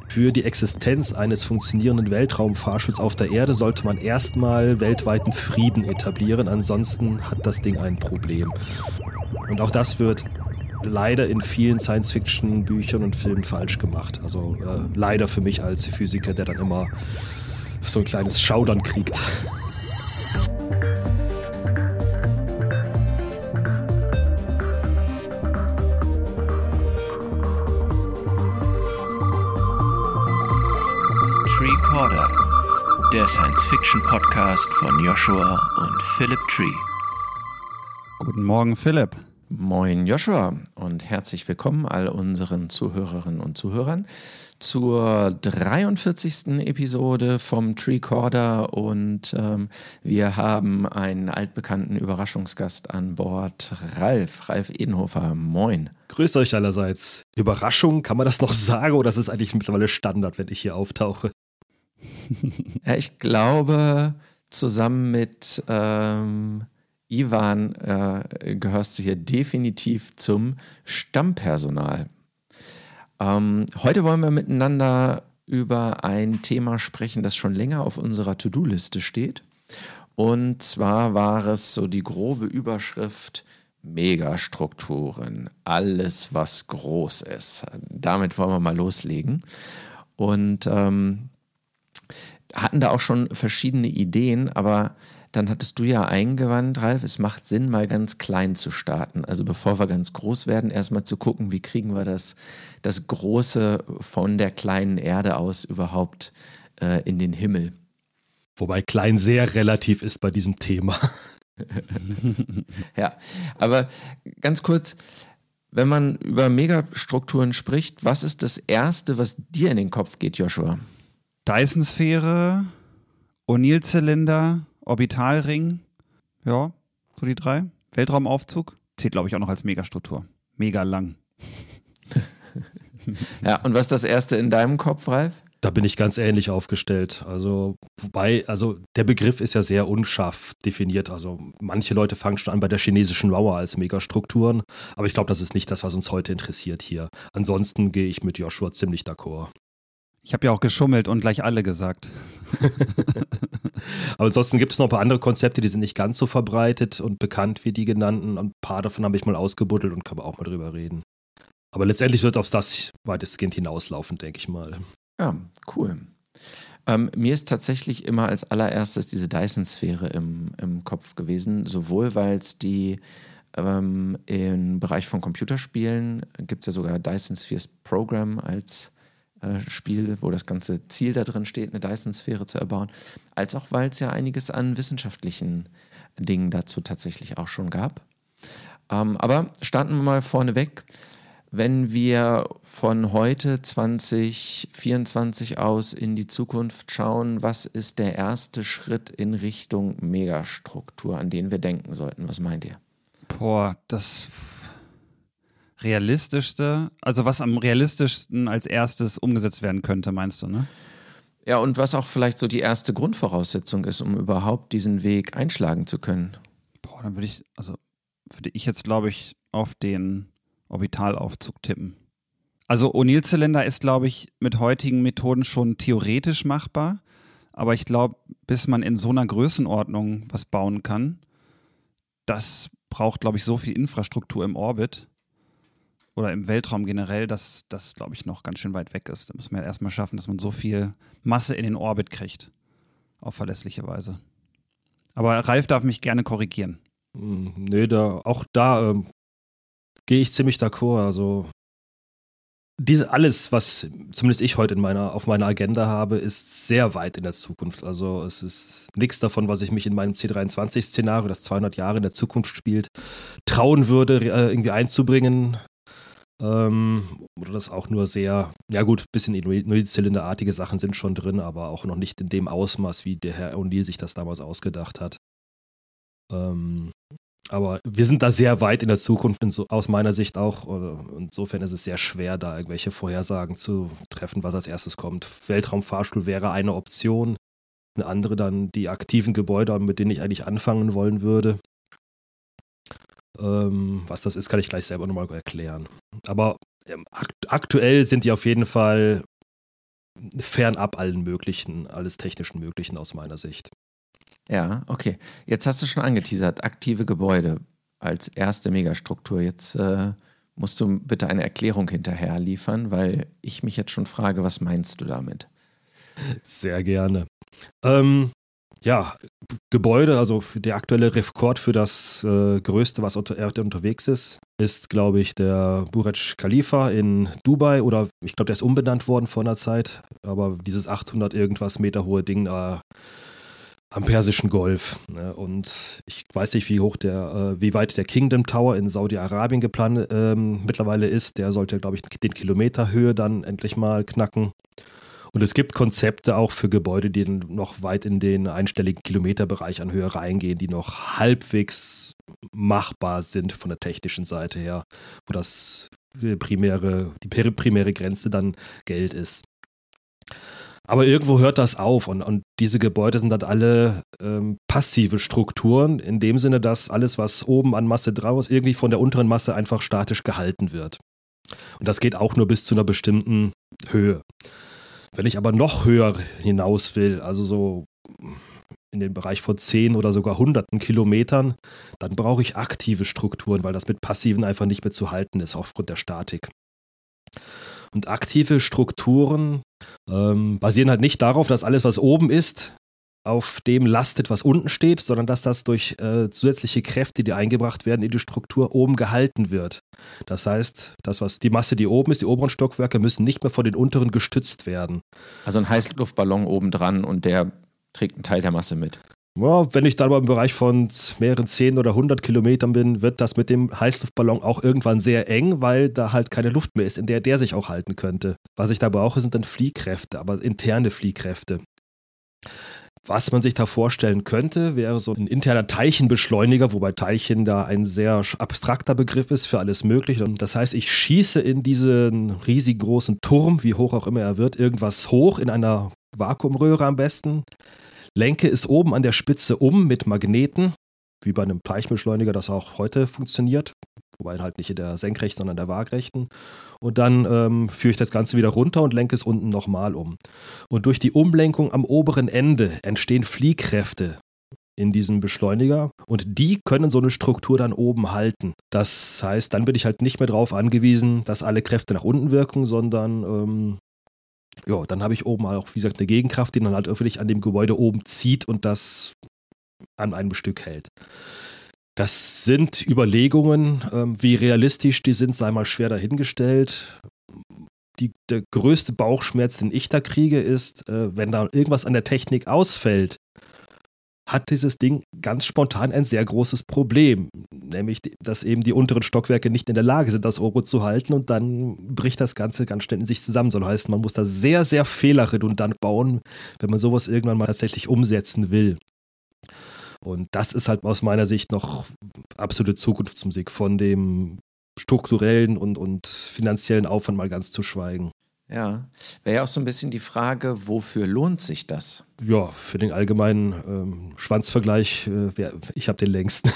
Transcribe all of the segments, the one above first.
Für die Existenz eines funktionierenden Weltraumfahrstuhls auf der Erde sollte man erstmal weltweiten Frieden etablieren, ansonsten hat das Ding ein Problem. Und auch das wird leider in vielen Science-Fiction-Büchern und Filmen falsch gemacht. Also leider für mich als Physiker, der dann immer so ein kleines Schaudern kriegt. Treecorder, der Science-Fiction-Podcast von Joshua und Philip Tree. Guten Morgen, Philipp. Moin Joshua und herzlich willkommen all unseren Zuhörerinnen und Zuhörern zur 43. Episode vom Treecorder und wir haben einen altbekannten Überraschungsgast an Bord, Ralf Edenhofer. Moin. Grüßt euch allerseits. Überraschung, kann man das noch sagen oder ist es eigentlich mittlerweile Standard, wenn ich hier auftauche? Ja, ich glaube, zusammen mit Ivan gehörst du hier definitiv zum Stammpersonal. Heute wollen wir miteinander über ein Thema sprechen, das schon länger auf unserer To-Do-Liste steht. Und zwar war es so die grobe Überschrift Megastrukturen, alles was groß ist. Damit wollen wir mal loslegen. Und hatten da auch schon verschiedene Ideen, aber dann hattest du ja eingewandt, Ralf, es macht Sinn, mal ganz klein zu starten. Also bevor wir ganz groß werden, erstmal zu gucken, wie kriegen wir das Große von der kleinen Erde aus überhaupt in den Himmel. Wobei klein sehr relativ ist bei diesem Thema. Ja, aber ganz kurz, wenn man über Megastrukturen spricht, was ist das Erste, was dir in den Kopf geht, Joshua? Dyson-Sphäre, O'Neill-Zylinder, Orbitalring, ja, so die drei. Weltraumaufzug, zählt glaube ich auch noch als Megastruktur. Mega lang. Ja, und was ist das Erste in deinem Kopf, Ralf? Da bin ich ganz ähnlich aufgestellt. Also, der Begriff ist ja sehr unscharf definiert. Also, manche Leute fangen schon an bei der chinesischen Mauer als Megastrukturen. Aber ich glaube, das ist nicht das, was uns heute interessiert hier. Ansonsten gehe ich mit Joshua ziemlich d'accord. Ich habe ja auch geschummelt und gleich alle gesagt. Aber ansonsten gibt es noch ein paar andere Konzepte, die sind nicht ganz so verbreitet und bekannt wie die genannten. Ein paar davon habe ich mal ausgebuddelt und kann man auch mal drüber reden. Aber letztendlich wird es auf das weitestgehend hinauslaufen, denke ich mal. Ja, cool. Mir ist tatsächlich immer als allererstes diese Dyson-Sphäre im Kopf gewesen, sowohl weil es die im Bereich von Computerspielen gibt es ja sogar Dyson Spheres Program als Spiel, wo das ganze Ziel da drin steht, eine Dyson-Sphäre zu erbauen, als auch, weil es ja einiges an wissenschaftlichen Dingen dazu tatsächlich auch schon gab. Aber starten wir mal vorneweg. Wenn wir von heute 2024 aus in die Zukunft schauen, was ist der erste Schritt in Richtung Megastruktur, an den wir denken sollten? Was meint ihr? Boah, das Realistischste, also was am realistischsten als erstes umgesetzt werden könnte, meinst du, ne? Ja, und was auch vielleicht so die erste Grundvoraussetzung ist, um überhaupt diesen Weg einschlagen zu können. Boah, dann würde ich jetzt, glaube ich, auf den Orbitalaufzug tippen. Also O'Neill-Zylinder ist, glaube ich, mit heutigen Methoden schon theoretisch machbar, aber ich glaube, bis man in so einer Größenordnung was bauen kann, das braucht, glaube ich, so viel Infrastruktur im Orbit oder im Weltraum generell, dass das, glaube ich, noch ganz schön weit weg ist. Da muss man ja erstmal schaffen, dass man so viel Masse in den Orbit kriegt, auf verlässliche Weise. Aber Ralf darf mich gerne korrigieren. Nee, auch da gehe ich ziemlich d'accord. Also alles, was zumindest ich heute auf meiner Agenda habe, ist sehr weit in der Zukunft. Also es ist nichts davon, was ich mich in meinem C23-Szenario, das 200 Jahre in der Zukunft spielt, trauen würde, irgendwie einzubringen. Oder das auch nur sehr, ja gut, ein bisschen Nullzylinderartige Sachen sind schon drin, aber auch noch nicht in dem Ausmaß, wie der Herr O'Neill sich das damals ausgedacht hat. Aber wir sind da sehr weit in der Zukunft, aus meiner Sicht auch. Insofern ist es sehr schwer, da irgendwelche Vorhersagen zu treffen, was als erstes kommt. Weltraumfahrstuhl wäre eine Option. Eine andere dann die aktiven Gebäude, mit denen ich eigentlich anfangen wollen würde. Was das ist, kann ich gleich selber nochmal erklären. Aber aktuell sind die auf jeden Fall fernab alles Technischen Möglichen aus meiner Sicht. Ja, okay. Jetzt hast du schon angeteasert, aktive Gebäude als erste Megastruktur. Jetzt musst du bitte eine Erklärung hinterher liefern, weil ich mich jetzt schon frage, was meinst du damit? Sehr gerne. Ja, Gebäude, also der aktuelle Rekord für das Größte, was unter Erde unterwegs ist, glaube ich, der Burj Khalifa in Dubai, oder ich glaube, der ist umbenannt worden vor einer Zeit, aber dieses 800 irgendwas Meter hohe Ding da am Persischen Golf. Ne? Und ich weiß nicht, wie weit der Kingdom Tower in Saudi-Arabien geplant mittlerweile ist. Der sollte, glaube ich, den Kilometerhöhe dann endlich mal knacken. Und es gibt Konzepte auch für Gebäude, die noch weit in den einstelligen Kilometerbereich an Höhe reingehen, die noch halbwegs machbar sind von der technischen Seite her, wo die primäre Grenze dann Geld ist. Aber irgendwo hört das auf und diese Gebäude sind dann alle passive Strukturen, in dem Sinne, dass alles, was oben an Masse drauf ist, irgendwie von der unteren Masse einfach statisch gehalten wird. Und das geht auch nur bis zu einer bestimmten Höhe. Wenn ich aber noch höher hinaus will, also so in den Bereich von 10 oder sogar hunderten Kilometern, dann brauche ich aktive Strukturen, weil das mit passiven einfach nicht mehr zu halten ist, aufgrund der Statik. Und aktive Strukturen basieren halt nicht darauf, dass alles, was oben ist, auf dem lastet, was unten steht, sondern dass das durch zusätzliche Kräfte, die eingebracht werden in die Struktur, oben gehalten wird. Das heißt, die Masse, die oben ist, die oberen Stockwerke müssen nicht mehr von den unteren gestützt werden. Also ein Heißluftballon oben dran und der trägt einen Teil der Masse mit. Ja, wenn ich dann aber im Bereich von mehreren 10 oder 100 Kilometern bin, wird das mit dem Heißluftballon auch irgendwann sehr eng, weil da halt keine Luft mehr ist, in der sich auch halten könnte. Was ich da brauche, sind dann Fliehkräfte, aber interne Fliehkräfte. Was man sich da vorstellen könnte, wäre so ein interner Teilchenbeschleuniger, wobei Teilchen da ein sehr abstrakter Begriff ist für alles Mögliche. Das heißt, ich schieße in diesen riesig großen Turm, wie hoch auch immer er wird, irgendwas hoch, in einer Vakuumröhre am besten, lenke es oben an der Spitze um mit Magneten, wie bei einem Teilchenbeschleuniger, das auch heute funktioniert, wobei halt nicht in der senkrechten, sondern in der waagrechten. Und dann führe ich das Ganze wieder runter und lenke es unten nochmal um. Und durch die Umlenkung am oberen Ende entstehen Fliehkräfte in diesem Beschleuniger und die können so eine Struktur dann oben halten. Das heißt, dann bin ich halt nicht mehr darauf angewiesen, dass alle Kräfte nach unten wirken, sondern dann habe ich oben auch, wie gesagt, eine Gegenkraft, die dann halt wirklich an dem Gebäude oben zieht und das an einem Stück hält. Das sind Überlegungen, wie realistisch die sind, sei mal schwer dahingestellt. Der größte Bauchschmerz, den ich da kriege, ist, wenn da irgendwas an der Technik ausfällt, hat dieses Ding ganz spontan ein sehr großes Problem. Nämlich, dass eben die unteren Stockwerke nicht in der Lage sind, das Euro zu halten und dann bricht das Ganze ganz schnell in sich zusammen. So heißt, man muss da sehr, sehr fehlerredundant bauen, wenn man sowas irgendwann mal tatsächlich umsetzen will. Und das ist halt aus meiner Sicht noch absolute Zukunftsmusik, von dem strukturellen und finanziellen Aufwand mal ganz zu schweigen. Ja, wäre ja auch so ein bisschen die Frage, wofür lohnt sich das? Ja, für den allgemeinen Schwanzvergleich, ich habe den längsten.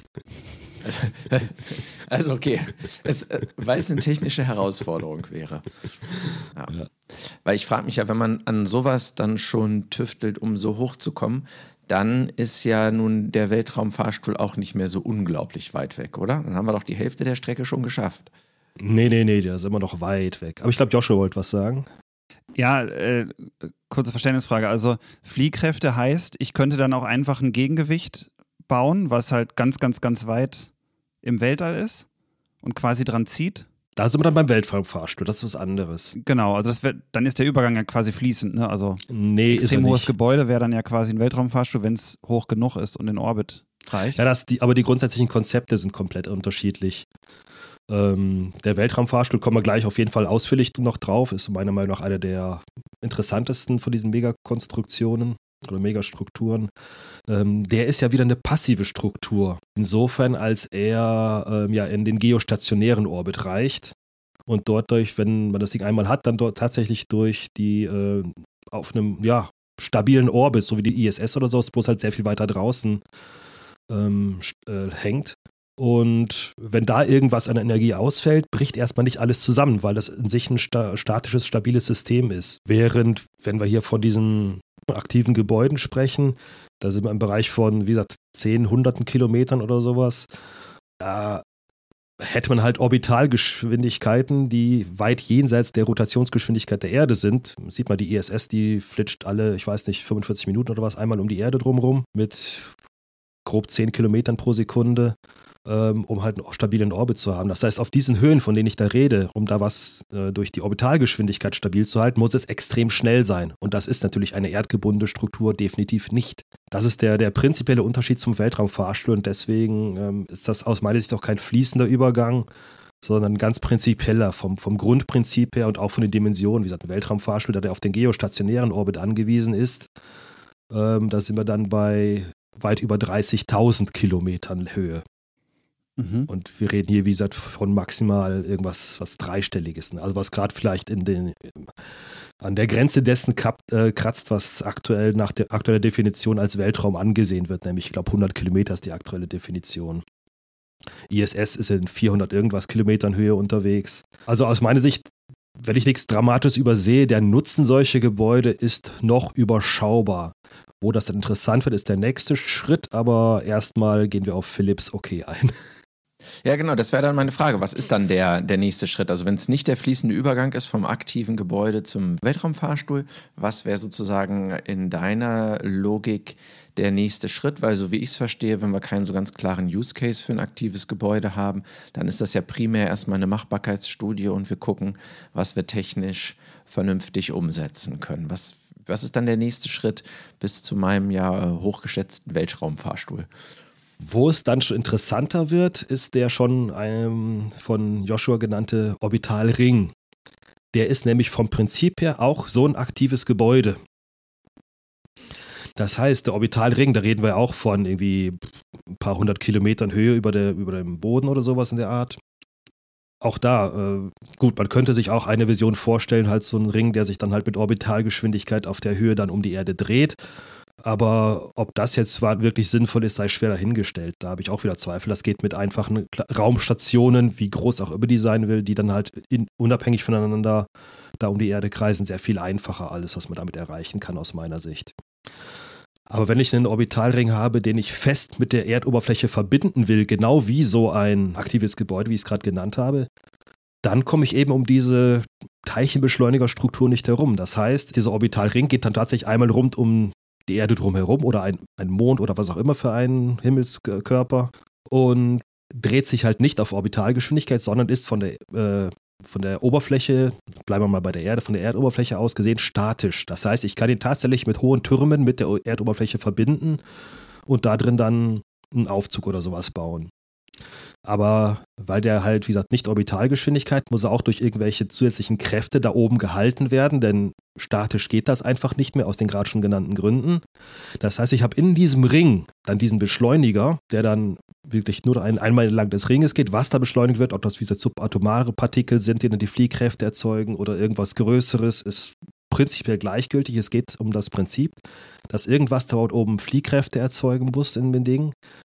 Also okay, weil es eine technische Herausforderung wäre. Ja. Ja. Weil ich frage mich ja, wenn man an sowas dann schon tüftelt, um so hoch zu kommen, dann ist ja nun der Weltraumfahrstuhl auch nicht mehr so unglaublich weit weg, oder? Dann haben wir doch die Hälfte der Strecke schon geschafft. Nee, der ist immer noch weit weg. Aber ich glaube, Joshua wollte was sagen. Ja, kurze Verständnisfrage. Also Fliehkräfte heißt, ich könnte dann auch einfach ein Gegengewicht bauen, was halt ganz, ganz, ganz weit im Weltall ist und quasi dran zieht. Da sind wir dann beim Weltraumfahrstuhl, das ist was anderes. Genau, also dann ist der Übergang ja quasi fließend, ne? Also extrem hohes Gebäude wäre dann ja quasi ein Weltraumfahrstuhl, wenn es hoch genug ist und in Orbit reicht. Ja, aber die grundsätzlichen Konzepte sind komplett unterschiedlich. Der Weltraumfahrstuhl, kommen wir gleich auf jeden Fall ausführlich noch drauf, ist meiner Meinung nach eine der interessantesten von diesen Megakonstruktionen oder Megastrukturen. Der ist ja wieder eine passive Struktur. Insofern, als er in den geostationären Orbit reicht und dort wenn man das Ding einmal hat, dann dort tatsächlich durch die auf einem stabilen Orbit, so wie die ISS oder so, bloß halt sehr viel weiter draußen hängt. Und wenn da irgendwas an Energie ausfällt, bricht erstmal nicht alles zusammen, weil das in sich ein statisches, stabiles System ist. Während, wenn wir hier von diesen aktiven Gebäuden sprechen, da sind wir im Bereich von, wie gesagt, 10, hunderten Kilometern oder sowas, da hätte man halt Orbitalgeschwindigkeiten, die weit jenseits der Rotationsgeschwindigkeit der Erde sind. Sieht man, die ISS, die flitscht alle, ich weiß nicht, 45 Minuten oder was, einmal um die Erde drumherum mit grob 10 Kilometern pro Sekunde, um halt einen stabilen Orbit zu haben. Das heißt, auf diesen Höhen, von denen ich da rede, um da was durch die Orbitalgeschwindigkeit stabil zu halten, muss es extrem schnell sein. Und das ist natürlich eine erdgebundene Struktur definitiv nicht. Das ist der prinzipielle Unterschied zum Weltraumfahrstuhl und deswegen ist das aus meiner Sicht auch kein fließender Übergang, sondern ein ganz prinzipieller vom Grundprinzip her und auch von den Dimensionen. Wie gesagt, ein Weltraumfahrstuhl, der auf den geostationären Orbit angewiesen ist, da sind wir dann bei weit über 30.000 Kilometern Höhe. Und wir reden hier, wie gesagt, von maximal irgendwas, was Dreistelliges. Also was gerade vielleicht an der Grenze dessen kratzt, was aktuell nach der aktuellen Definition als Weltraum angesehen wird. Nämlich, ich glaube, 100 Kilometer ist die aktuelle Definition. ISS ist in 400 irgendwas Kilometern Höhe unterwegs. Also aus meiner Sicht, wenn ich nichts Dramatisches übersehe, der Nutzen solcher Gebäude ist noch überschaubar. Wo das dann interessant wird, ist der nächste Schritt, aber erstmal gehen wir auf Philipps Okay ein. Ja, genau, das wäre dann meine Frage. Was ist dann der nächste Schritt? Also wenn es nicht der fließende Übergang ist vom aktiven Gebäude zum Weltraumfahrstuhl, was wäre sozusagen in deiner Logik der nächste Schritt? Weil so wie ich es verstehe, wenn wir keinen so ganz klaren Use Case für ein aktives Gebäude haben, dann ist das ja primär erstmal eine Machbarkeitsstudie und wir gucken, was wir technisch vernünftig umsetzen können. Was ist dann der nächste Schritt bis zu meinem ja hochgeschätzten Weltraumfahrstuhl? Wo es dann schon interessanter wird, ist der schon von Joshua genannte Orbitalring. Der ist nämlich vom Prinzip her auch so ein aktives Gebäude. Das heißt, der Orbitalring, da reden wir auch von irgendwie ein paar hundert Kilometern Höhe über dem Boden oder sowas in der Art. Auch da, gut, man könnte sich auch eine Vision vorstellen, halt so ein Ring, der sich dann halt mit Orbitalgeschwindigkeit auf der Höhe dann um die Erde dreht. Aber ob das jetzt wirklich sinnvoll ist, sei schwer dahingestellt. Da habe ich auch wieder Zweifel. Das geht mit einfachen Raumstationen, wie groß auch immer die sein will, die dann halt unabhängig voneinander da um die Erde kreisen, sehr viel einfacher alles, was man damit erreichen kann aus meiner Sicht. Aber wenn ich einen Orbitalring habe, den ich fest mit der Erdoberfläche verbinden will, genau wie so ein aktives Gebäude, wie ich es gerade genannt habe, dann komme ich eben um diese Teilchenbeschleunigerstruktur nicht herum. Das heißt, dieser Orbitalring geht dann tatsächlich einmal rund um die Erde drumherum oder ein Mond oder was auch immer für einen Himmelskörper und dreht sich halt nicht auf Orbitalgeschwindigkeit, sondern ist von der Oberfläche, bleiben wir mal bei der Erde, von der Erdoberfläche aus gesehen statisch. Das heißt, ich kann ihn tatsächlich mit hohen Türmen mit der Erdoberfläche verbinden und da drin dann einen Aufzug oder sowas bauen. Aber weil der halt, wie gesagt, nicht Orbitalgeschwindigkeit, muss er auch durch irgendwelche zusätzlichen Kräfte da oben gehalten werden, denn statisch geht das einfach nicht mehr aus den gerade schon genannten Gründen. Das heißt, ich habe in diesem Ring dann diesen Beschleuniger, der dann wirklich nur einmal entlang des Ringes geht, was da beschleunigt wird, ob das wie gesagt subatomare Partikel sind, die dann die Fliehkräfte erzeugen oder irgendwas Größeres, ist prinzipiell gleichgültig. Es geht um das Prinzip, dass irgendwas dort oben Fliehkräfte erzeugen muss in den Dingen.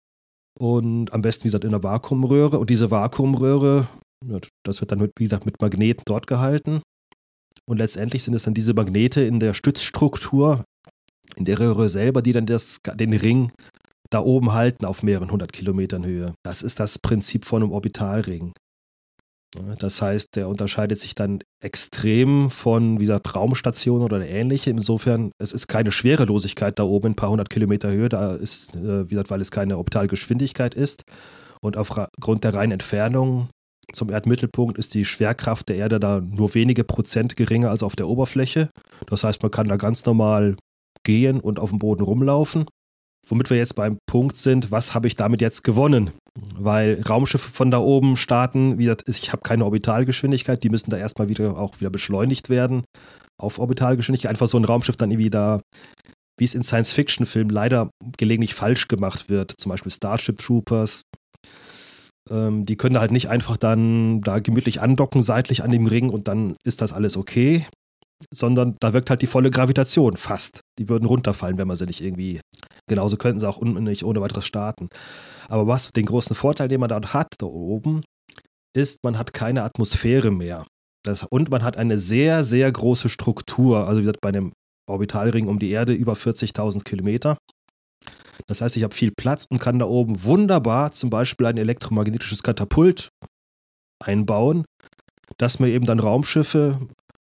Und am besten, wie gesagt, in einer Vakuumröhre. Und diese Vakuumröhre, das wird dann, wie gesagt, mit Magneten dort gehalten. Und letztendlich sind es dann diese Magnete in der Stützstruktur, in der Röhre selber, die dann den Ring da oben halten auf mehreren 100 Kilometern Höhe. Das ist das Prinzip von einem Orbitalring. Das heißt, der unterscheidet sich dann extrem von, wie gesagt, Raumstationen oder ähnlichem. Insofern, es ist keine Schwerelosigkeit da oben in ein paar 100 Kilometer Höhe. Da ist, wie gesagt, weil es keine Orbitalgeschwindigkeit ist. Und aufgrund der reinen Entfernung zum Erdmittelpunkt ist die Schwerkraft der Erde da nur wenige Prozent geringer als auf der Oberfläche. Das heißt, man kann da ganz normal gehen und auf dem Boden rumlaufen. Womit wir jetzt beim Punkt sind, was habe ich damit jetzt gewonnen? Weil Raumschiffe von da oben starten, wie gesagt, ich habe keine Orbitalgeschwindigkeit, die müssen da erstmal wieder beschleunigt werden auf Orbitalgeschwindigkeit. Einfach so ein Raumschiff dann irgendwie da, wie es in Science-Fiction-Filmen leider gelegentlich falsch gemacht wird, zum Beispiel Starship Troopers. Die können da halt nicht einfach dann da gemütlich andocken, seitlich an dem Ring und dann ist das alles okay. sondern da wirkt halt die volle Gravitation fast. Die würden runterfallen, wenn man sie nicht irgendwie, genauso könnten sie auch nicht ohne weiteres starten. Aber was den großen Vorteil, den man dort hat, da oben, ist, man hat keine Atmosphäre mehr. Und man hat eine sehr, sehr große Struktur, also wie gesagt, bei einem Orbitalring um die Erde über 40.000 Kilometer. Das heißt, ich habe viel Platz und kann da oben wunderbar zum Beispiel ein elektromagnetisches Katapult einbauen, dass mir eben dann Raumschiffe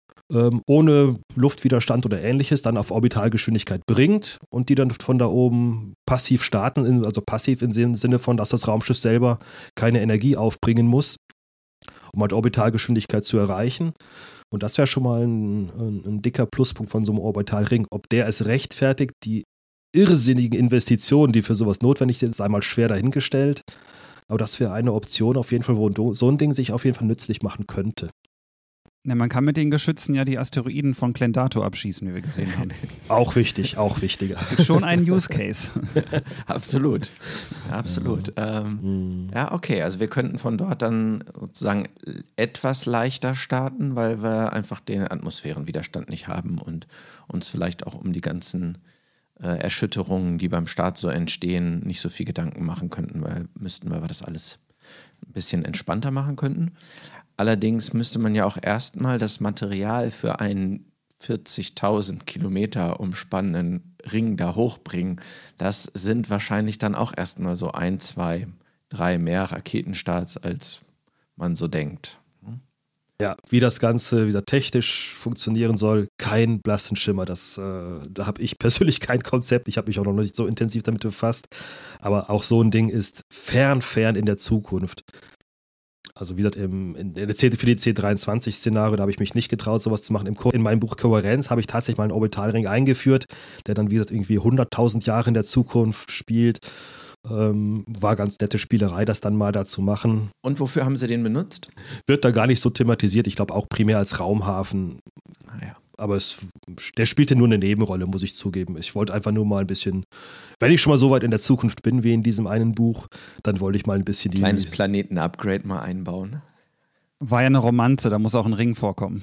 ohne Luftwiderstand oder ähnliches dann auf Orbitalgeschwindigkeit bringt und die dann von da oben passiv starten, also passiv im Sinne von, dass das Raumschiff selber keine Energie aufbringen muss, um halt Orbitalgeschwindigkeit zu erreichen. Und das wäre schon mal ein dicker Pluspunkt von so einem Orbitalring. Ob der es rechtfertigt, die irrsinnigen Investitionen, die für sowas notwendig sind, ist einmal schwer dahingestellt. Aber das wäre eine Option auf jeden Fall, wo so ein Ding sich auf jeden Fall nützlich machen könnte. Ne, man kann mit den Geschützen ja die Asteroiden von Clendato abschießen, wie wir gesehen haben. Auch wichtig, auch wichtiger. Es gibt schon einen Use Case. Absolut. Absolut. Ja, okay. Also wir könnten von dort dann sozusagen etwas leichter starten, weil wir einfach den Atmosphärenwiderstand nicht haben und uns vielleicht auch um die ganzen Erschütterungen, die beim Start so entstehen, nicht so viel Gedanken machen könnten, weil wir das alles ein bisschen entspannter machen könnten. Allerdings müsste man ja auch erstmal das Material für einen 40.000 Kilometer umspannenden Ring da hochbringen. Das sind wahrscheinlich dann auch erstmal so 1, 2, 3 mehr Raketenstarts, als man so denkt. Ja, wie das Ganze, wie gesagt, technisch funktionieren soll, kein blassen Schimmer. Da habe ich persönlich kein Konzept. Ich habe mich auch noch nicht so intensiv damit befasst. Aber auch so ein Ding ist fern in der Zukunft. Also wie gesagt, für die C23-Szenario, da habe ich mich nicht getraut, sowas zu machen. In meinem Buch Kohärenz habe ich tatsächlich mal einen Orbitalring eingeführt, der dann, wie gesagt, irgendwie 100.000 Jahre in der Zukunft spielt. War ganz nette Spielerei, das dann mal da zu machen. Und wofür haben Sie den benutzt? Wird da gar nicht so thematisiert. Ich glaube auch primär als Raumhafen. Naja. Aber der spielte nur eine Nebenrolle, muss ich zugeben. Ich wollte einfach nur mal ein bisschen, wenn ich schon mal so weit in der Zukunft bin wie in diesem einen Buch, dann wollte ich mal ein bisschen kleines Planeten-Upgrade mal einbauen. War ja eine Romanze, da muss auch ein Ring vorkommen.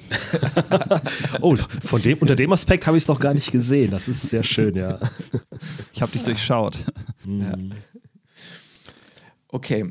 Oh, unter dem Aspekt habe ich es noch gar nicht gesehen. Das ist sehr schön, ja. Ich habe dich durchschaut. Ja. Okay,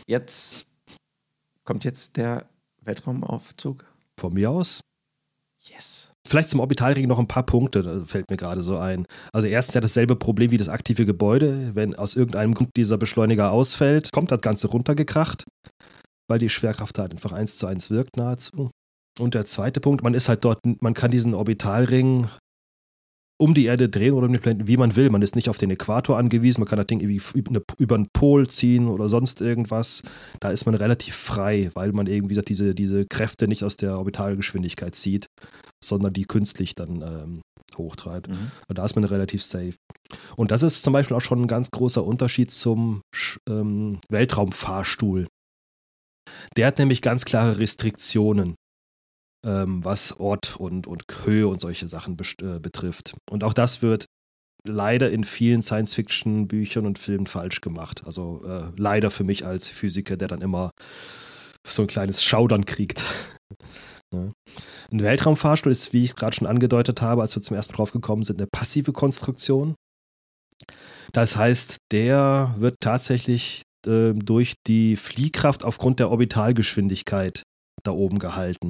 kommt jetzt der Weltraumaufzug. Von mir aus? Yes. Vielleicht zum Orbitalring noch ein paar Punkte, das fällt mir gerade so ein. Also erstens ja dasselbe Problem wie das aktive Gebäude. Wenn aus irgendeinem Grund dieser Beschleuniger ausfällt, kommt das Ganze runtergekracht, weil die Schwerkraft halt einfach 1:1 wirkt nahezu. Und der zweite Punkt, man ist halt dort, man kann diesen Orbitalring um die Erde drehen oder um den Planeten, wie man will. Man ist nicht auf den Äquator angewiesen, man kann das Ding irgendwie über einen Pol ziehen oder sonst irgendwas. Da ist man relativ frei, weil man irgendwie diese Kräfte nicht aus der Orbitalgeschwindigkeit zieht, sondern die künstlich dann hochtreibt. Und da ist man relativ safe. Und das ist zum Beispiel auch schon ein ganz großer Unterschied zum Weltraumfahrstuhl. Der hat nämlich ganz klare Restriktionen, was Ort und Höhe und solche Sachen betrifft. Und auch das wird leider in vielen Science-Fiction-Büchern und Filmen falsch gemacht. Also leider für mich als Physiker, der dann immer so ein kleines Schaudern kriegt. Ja. Ein Weltraumfahrstuhl ist, wie ich es gerade schon angedeutet habe, als wir zum ersten Mal drauf gekommen sind, eine passive Konstruktion. Das heißt, der wird tatsächlich durch die Fliehkraft aufgrund der Orbitalgeschwindigkeit da oben gehalten.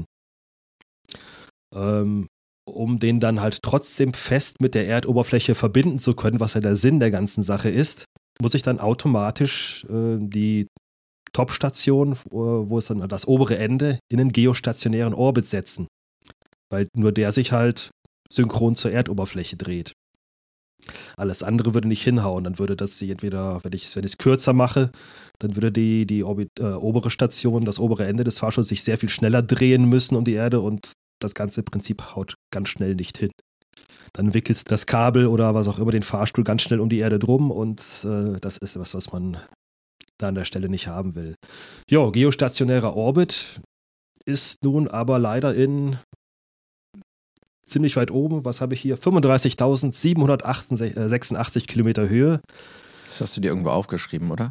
Um den dann halt trotzdem fest mit der Erdoberfläche verbinden zu können, was ja der Sinn der ganzen Sache ist, muss ich dann automatisch die Topstation, wo es dann das obere Ende, in einen geostationären Orbit setzen. Weil nur der sich halt synchron zur Erdoberfläche dreht. Alles andere würde nicht hinhauen. Dann würde das entweder, wenn ich es kürzer mache, dann würde die obere Station, das obere Ende des Fahrstuhls sich sehr viel schneller drehen müssen um die Erde und das ganze Prinzip haut ganz schnell nicht hin. Dann wickelt das Kabel oder was auch immer den Fahrstuhl ganz schnell um die Erde drum und das ist was man da an der Stelle nicht haben will. Jo, geostationärer Orbit ist nun aber leider in ziemlich weit oben, was habe ich hier? 35.786 Kilometer Höhe. Das hast du dir irgendwo aufgeschrieben, oder?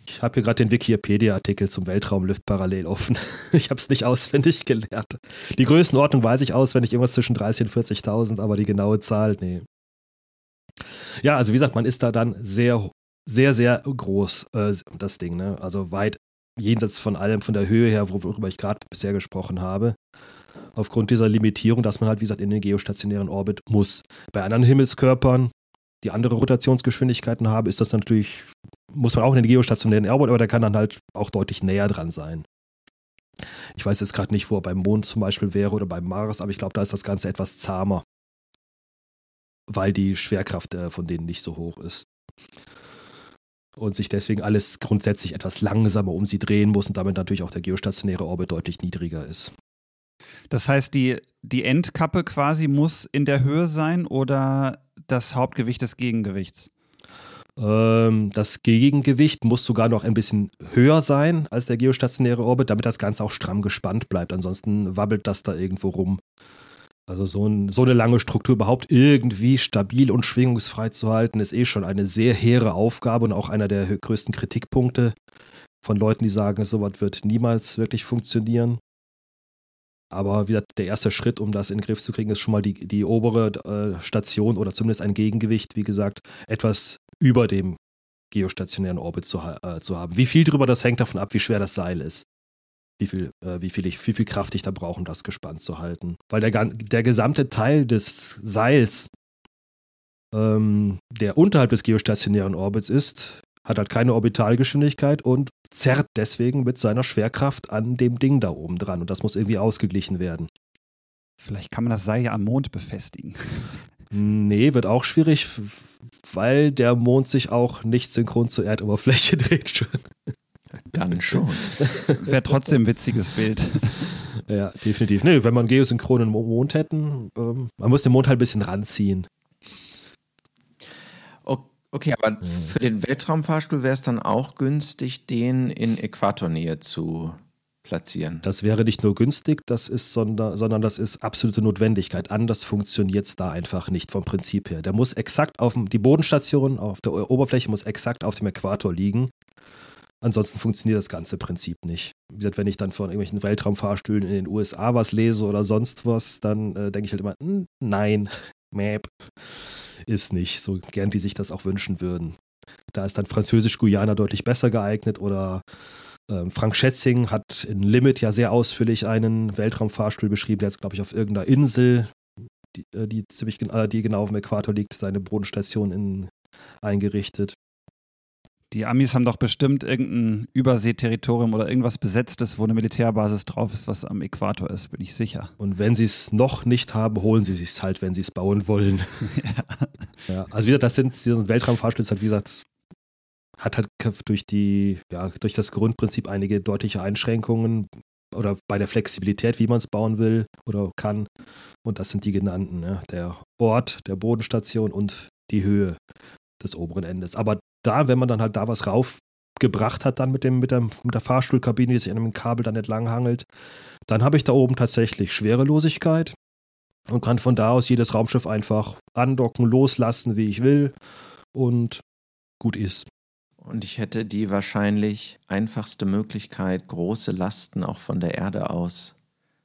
Ich habe hier gerade den Wikipedia-Artikel zum Weltraumlift parallel offen. Ich habe es nicht auswendig gelernt. Die Größenordnung weiß ich auswendig, irgendwas zwischen 30.000 und 40.000, aber die genaue Zahl, nee. Ja, also wie gesagt, man ist da dann sehr, sehr, sehr groß, das Ding, ne? Also weit jenseits von allem, von der Höhe her, worüber ich gerade bisher gesprochen habe. Aufgrund dieser Limitierung, dass man halt, wie gesagt, in den geostationären Orbit muss. Bei anderen Himmelskörpern, die andere Rotationsgeschwindigkeiten haben, ist das natürlich, muss man auch in den geostationären Orbit, aber der kann dann halt auch deutlich näher dran sein. Ich weiß jetzt gerade nicht, wo er beim Mond zum Beispiel wäre oder beim Mars, aber ich glaube, da ist das Ganze etwas zahmer, weil die Schwerkraft von denen nicht so hoch ist. Und sich deswegen alles grundsätzlich etwas langsamer um sie drehen muss und damit natürlich auch der geostationäre Orbit deutlich niedriger ist. Das heißt, die Endkappe quasi muss in der Höhe sein oder das Hauptgewicht des Gegengewichts? Das Gegengewicht muss sogar noch ein bisschen höher sein als der geostationäre Orbit, damit das Ganze auch stramm gespannt bleibt. Ansonsten wabbelt das da irgendwo rum. Also so eine lange Struktur überhaupt irgendwie stabil und schwingungsfrei zu halten, ist eh schon eine sehr hehre Aufgabe und auch einer der größten Kritikpunkte von Leuten, die sagen, sowas wird niemals wirklich funktionieren. Aber wieder der erste Schritt, um das in den Griff zu kriegen, ist schon mal die obere Station oder zumindest ein Gegengewicht, wie gesagt, etwas über dem geostationären Orbit zu haben. Wie viel drüber, das hängt davon ab, wie schwer das Seil ist. Wie viel Kraft ich da brauche, um das gespannt zu halten. Weil der gesamte Teil des Seils, der unterhalb des geostationären Orbits ist, hat halt keine Orbitalgeschwindigkeit und zerrt deswegen mit seiner Schwerkraft an dem Ding da oben dran. Und das muss irgendwie ausgeglichen werden. Vielleicht kann man das Seil ja am Mond befestigen. Nee, wird auch schwierig, weil der Mond sich auch nicht synchron zur Erdoberfläche dreht schon. Dann schon. Wäre trotzdem ein witziges Bild. Ja, definitiv. Nee, wenn man geosynchronen Mond hätten, man muss den Mond halt ein bisschen ranziehen. Okay, aber für den Weltraumfahrstuhl wäre es dann auch günstig, den in Äquatornähe zu platzieren. Das wäre nicht nur günstig, sondern das ist absolute Notwendigkeit. Anders funktioniert es da einfach nicht vom Prinzip her. Der muss exakt die Bodenstation auf der Oberfläche muss exakt auf dem Äquator liegen. Ansonsten funktioniert das ganze Prinzip nicht. Wie gesagt, wenn ich dann von irgendwelchen Weltraumfahrstühlen in den USA was lese oder sonst was, dann denke ich halt immer, nein, Map. Ist nicht, so gern die sich das auch wünschen würden. Da ist dann Französisch-Guyana deutlich besser geeignet oder Frank Schätzing hat in Limit ja sehr ausführlich einen Weltraumfahrstuhl beschrieben, der jetzt, glaube ich, auf irgendeiner Insel, die genau auf dem Äquator liegt, seine Bodenstation eingerichtet. Die Amis haben doch bestimmt irgendein Überseeterritorium oder irgendwas Besetztes, wo eine Militärbasis drauf ist, was am Äquator ist, bin ich sicher. Und wenn sie es noch nicht haben, holen sie es halt, wenn sie es bauen wollen. Ja, also wie gesagt, dieser Weltraumfahrstuhl ist halt, wie gesagt, hat halt durch das Grundprinzip einige deutliche Einschränkungen oder bei der Flexibilität, wie man es bauen will oder kann. Und das sind die genannten, ne? Der Ort der Bodenstation und die Höhe des oberen Endes. Aber wenn man dann halt da was raufgebracht hat, dann mit der Fahrstuhlkabine, die sich an einem Kabel dann entlang hangelt, dann habe ich da oben tatsächlich Schwerelosigkeit und kann von da aus jedes Raumschiff einfach andocken, loslassen, wie ich will und gut ist. Und ich hätte die wahrscheinlich einfachste Möglichkeit, große Lasten auch von der Erde aus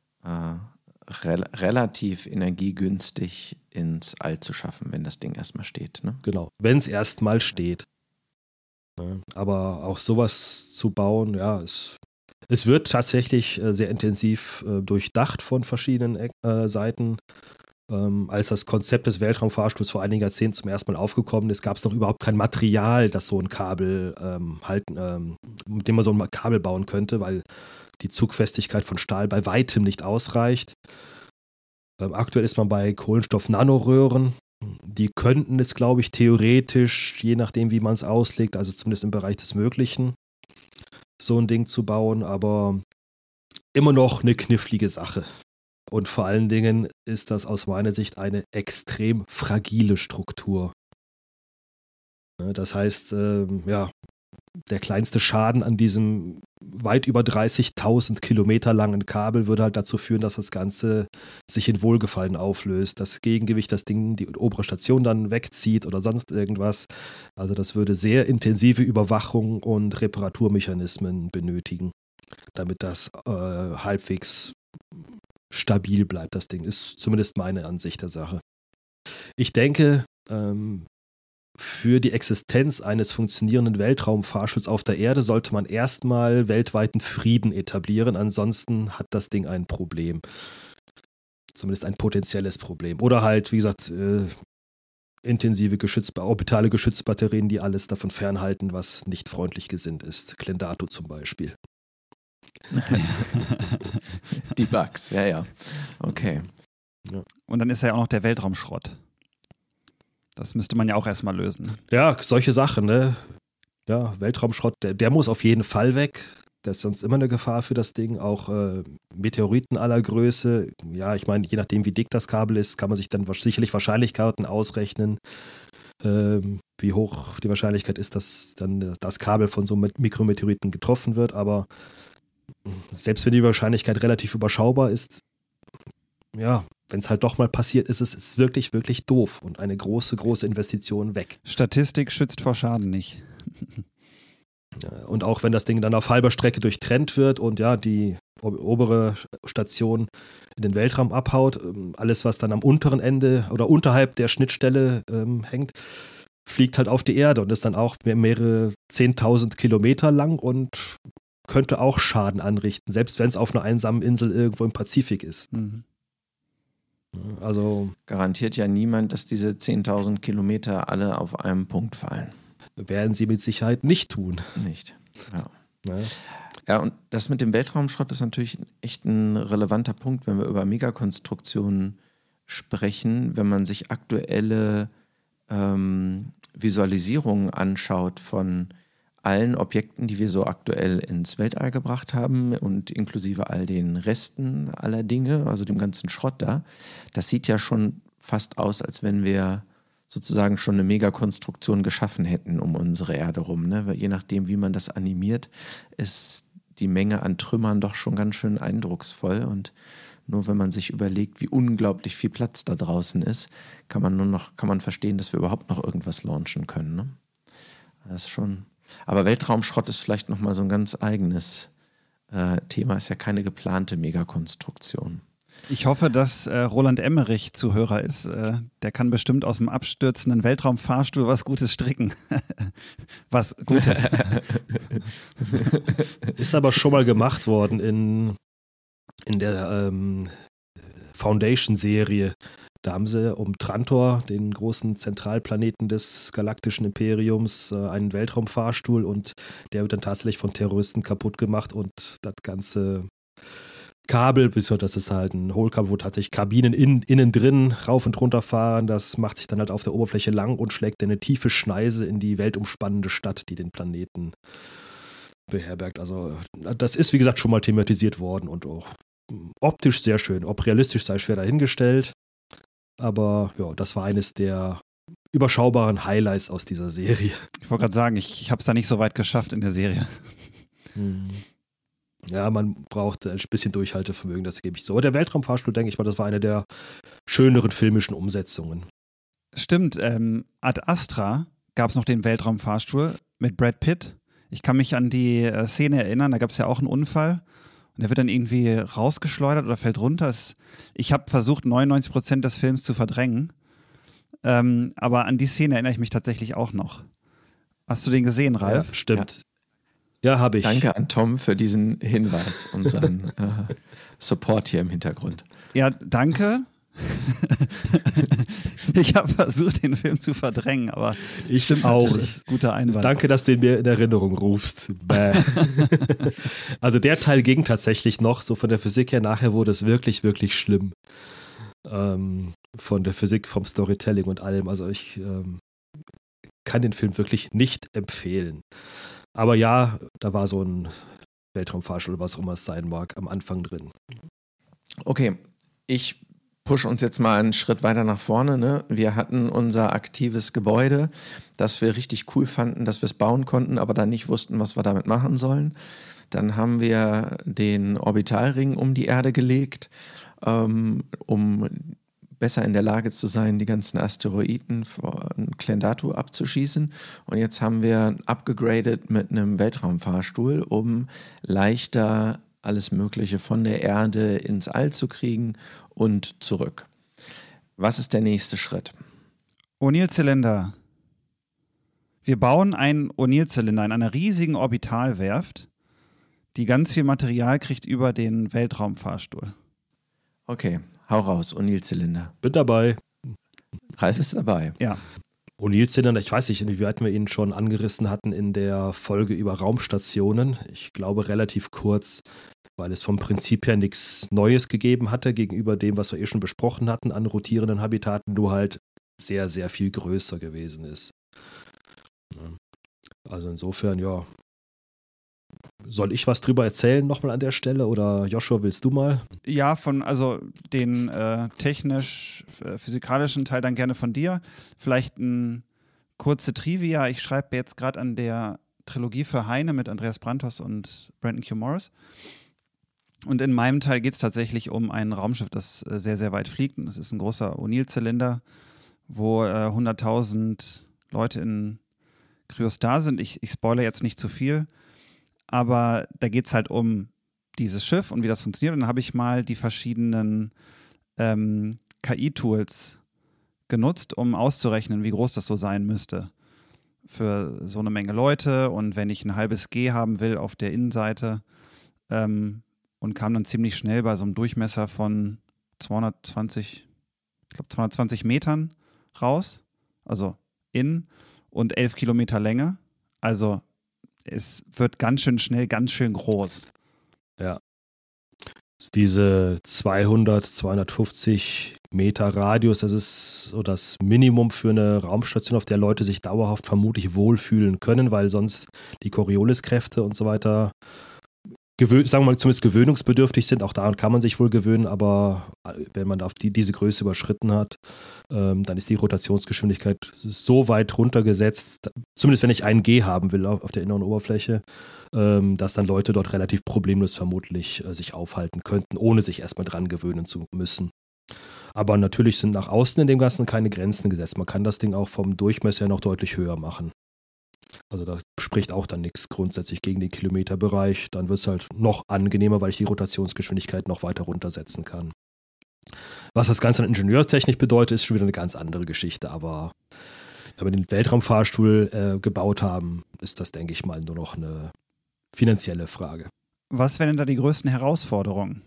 relativ energiegünstig ins All zu schaffen, wenn das Ding erstmal steht. Ne? Genau, wenn es erstmal steht. Aber auch sowas zu bauen, ja, es wird tatsächlich sehr intensiv durchdacht von verschiedenen Seiten. Als das Konzept des Weltraumfahrstuhls vor einigen Jahrzehnten zum ersten Mal aufgekommen ist, gab es noch überhaupt kein Material, das so ein Kabel mit dem man so ein Kabel bauen könnte, weil die Zugfestigkeit von Stahl bei weitem nicht ausreicht. Aktuell ist man bei Kohlenstoff-Nanoröhren. Die könnten es, glaube ich, theoretisch, je nachdem, wie man es auslegt, also zumindest im Bereich des Möglichen, so ein Ding zu bauen, aber immer noch eine knifflige Sache. Und vor allen Dingen ist das aus meiner Sicht eine extrem fragile Struktur. Das heißt, der kleinste Schaden an diesem weit über 30.000 Kilometer langen Kabel würde halt dazu führen, dass das Ganze sich in Wohlgefallen auflöst. Das Gegengewicht, das Ding die obere Station dann wegzieht oder sonst irgendwas. Also das würde sehr intensive Überwachung und Reparaturmechanismen benötigen, damit das halbwegs stabil bleibt, das Ding. Ist zumindest meine Ansicht der Sache. Ich denke, für die Existenz eines funktionierenden Weltraumfahrstuhls auf der Erde sollte man erstmal weltweiten Frieden etablieren, ansonsten hat das Ding ein Problem. Zumindest ein potenzielles Problem. Oder halt, wie gesagt, intensive orbitale Geschützbatterien, die alles davon fernhalten, was nicht freundlich gesinnt ist. Clendato zum Beispiel. Die Bugs, ja. Okay. Ja. Und dann ist ja auch noch der Weltraumschrott. Das müsste man ja auch erstmal lösen. Ja, solche Sachen, ne? Ja, Weltraumschrott, der muss auf jeden Fall weg. Das ist sonst immer eine Gefahr für das Ding. Auch Meteoriten aller Größe. Ja, ich meine, je nachdem, wie dick das Kabel ist, kann man sich dann sicherlich Wahrscheinlichkeiten ausrechnen, wie hoch die Wahrscheinlichkeit ist, dass dann das Kabel von so einem Mikrometeoriten getroffen wird. Aber selbst wenn die Wahrscheinlichkeit relativ überschaubar ist, ja, wenn es halt doch mal passiert ist, es wirklich, wirklich doof und eine große, große Investition weg. Statistik schützt vor Schaden nicht. Und auch wenn das Ding dann auf halber Strecke durchtrennt wird und ja, die obere Station in den Weltraum abhaut, alles, was dann am unteren Ende oder unterhalb der Schnittstelle hängt, fliegt halt auf die Erde und ist dann auch mehrere 10.000 Kilometer lang und könnte auch Schaden anrichten, selbst wenn es auf einer einsamen Insel irgendwo im Pazifik ist. Mhm. Also garantiert ja niemand, dass diese 10.000 Kilometer alle auf einem Punkt fallen. Werden sie mit Sicherheit nicht tun. Nicht, ja. Ja, und das mit dem Weltraumschrott ist natürlich echt ein relevanter Punkt, wenn wir über Megakonstruktionen sprechen, wenn man sich aktuelle Visualisierungen anschaut von allen Objekten, die wir so aktuell ins Weltall gebracht haben und inklusive all den Resten aller Dinge, also dem ganzen Schrott da, das sieht ja schon fast aus, als wenn wir sozusagen schon eine Megakonstruktion geschaffen hätten um unsere Erde rum. Ne? Weil je nachdem, wie man das animiert, ist die Menge an Trümmern doch schon ganz schön eindrucksvoll. Und nur wenn man sich überlegt, wie unglaublich viel Platz da draußen ist, kann man verstehen, dass wir überhaupt noch irgendwas launchen können. Ne? Das ist schon. Aber Weltraumschrott ist vielleicht nochmal so ein ganz eigenes Thema, ist ja keine geplante Megakonstruktion. Ich hoffe, dass Roland Emmerich Zuhörer ist. Der kann bestimmt aus dem abstürzenden Weltraumfahrstuhl was Gutes stricken. Was Gutes. Ist aber schon mal gemacht worden in der Foundation-Serie. Da haben sie um Trantor, den großen Zentralplaneten des galaktischen Imperiums, einen Weltraumfahrstuhl und der wird dann tatsächlich von Terroristen kaputt gemacht und das ganze Kabel, das ist halt ein Hohlkabel, wo tatsächlich Kabinen innen drin rauf und runter fahren. Das macht sich dann halt auf der Oberfläche lang und schlägt eine tiefe Schneise in die weltumspannende Stadt, die den Planeten beherbergt. Also das ist, wie gesagt, schon mal thematisiert worden und auch optisch sehr schön. Ob realistisch sei schwer dahingestellt. Aber ja, das war eines der überschaubaren Highlights aus dieser Serie. Ich wollte gerade sagen, ich habe es da nicht so weit geschafft in der Serie. Ja, man braucht ein bisschen Durchhaltevermögen, das gebe ich so. Aber der Weltraumfahrstuhl, denke ich mal, das war eine der schöneren filmischen Umsetzungen. Stimmt, Ad Astra gab es noch den Weltraumfahrstuhl mit Brad Pitt. Ich kann mich an die Szene erinnern, da gab es ja auch einen Unfall. Und der wird dann irgendwie rausgeschleudert oder fällt runter. Ich habe versucht, 99% des Films zu verdrängen. Aber an die Szene erinnere ich mich tatsächlich auch noch. Hast du den gesehen, Ralf? Ja, stimmt. Ja, habe ich. Danke an Tom für diesen Hinweis, unseren Support hier im Hintergrund. Ja, danke. Ich habe versucht, den Film zu verdrängen, aber ich stimmt auch. Guter Einwand. Danke, dass du ihn mir in Erinnerung rufst. Also der Teil ging tatsächlich noch, so von der Physik her. Nachher wurde es wirklich, wirklich schlimm. Von der Physik, vom Storytelling und allem. Also ich kann den Film wirklich nicht empfehlen. Aber ja, da war so ein Weltraumfahrstuhl, was auch immer es sein mag, am Anfang drin. Okay, ich push uns jetzt mal einen Schritt weiter nach vorne. Ne? Wir hatten unser aktives Gebäude, das wir richtig cool fanden, dass wir es bauen konnten, aber dann nicht wussten, was wir damit machen sollen. Dann haben wir den Orbitalring um die Erde gelegt, um besser in der Lage zu sein, die ganzen Asteroiden von Klendato abzuschießen. Und jetzt haben wir abgegradet mit einem Weltraumfahrstuhl, um leichter alles Mögliche von der Erde ins All zu kriegen und zurück. Was ist der nächste Schritt? O'Neill-Zylinder. Wir bauen einen O'Neill-Zylinder in einer riesigen Orbitalwerft, die ganz viel Material kriegt über den Weltraumfahrstuhl. Okay, hau raus, O'Neill-Zylinder. Bin dabei. Ralf ist dabei. Ja. O'Neill-Zylinder, ich weiß nicht, inwieweit wir ihn schon angerissen hatten in der Folge über Raumstationen. Ich glaube relativ kurz, weil es vom Prinzip her nichts Neues gegeben hatte gegenüber dem, was wir schon besprochen hatten an rotierenden Habitaten, nur halt sehr, sehr viel größer gewesen ist. Also insofern, ja. Soll ich was drüber erzählen nochmal an der Stelle oder Joshua, willst du mal? Ja, also den technisch-physikalischen Teil dann gerne von dir. Vielleicht ein kurze Trivia. Ich schreibe jetzt gerade an der Trilogie für Heine mit Andreas Brantos und Brandon Q. Morris. Und in meinem Teil geht es tatsächlich um ein Raumschiff, das sehr, sehr weit fliegt. Und es ist ein großer O'Neill-Zylinder, wo 100.000 Leute in Kryostar sind. Ich spoilere jetzt nicht zu viel. Aber da geht es halt um dieses Schiff und wie das funktioniert. Und dann habe ich mal die verschiedenen KI-Tools genutzt, um auszurechnen, wie groß das so sein müsste für so eine Menge Leute. Und wenn ich ein halbes G haben will auf der Innenseite und kam dann ziemlich schnell bei so einem Durchmesser von 220 Metern raus, also und 11 Kilometer Länge. Also es wird ganz schön schnell, ganz schön groß. Ja. Diese 250 Meter Radius, das ist so das Minimum für eine Raumstation, auf der Leute sich dauerhaft vermutlich wohlfühlen können, weil sonst die Coriolis-Kräfte und so weiter, sagen wir mal, zumindest gewöhnungsbedürftig sind. Auch daran kann man sich wohl gewöhnen, aber wenn man auf diese Größe überschritten hat, dann ist die Rotationsgeschwindigkeit so weit runtergesetzt, zumindest wenn ich einen G haben will auf der inneren Oberfläche, dass dann Leute dort relativ problemlos vermutlich sich aufhalten könnten, ohne sich erstmal dran gewöhnen zu müssen. Aber natürlich sind nach außen in dem Ganzen keine Grenzen gesetzt. Man kann das Ding auch vom Durchmesser her noch deutlich höher machen. Also da spricht auch dann nichts grundsätzlich gegen den Kilometerbereich. Dann wird es halt noch angenehmer, weil ich die Rotationsgeschwindigkeit noch weiter runtersetzen kann. Was das Ganze an Ingenieurstechnik bedeutet, ist schon wieder eine ganz andere Geschichte. Aber wenn wir den Weltraumfahrstuhl gebaut haben, ist das, denke ich mal, nur noch eine finanzielle Frage. Was wären denn da die größten Herausforderungen?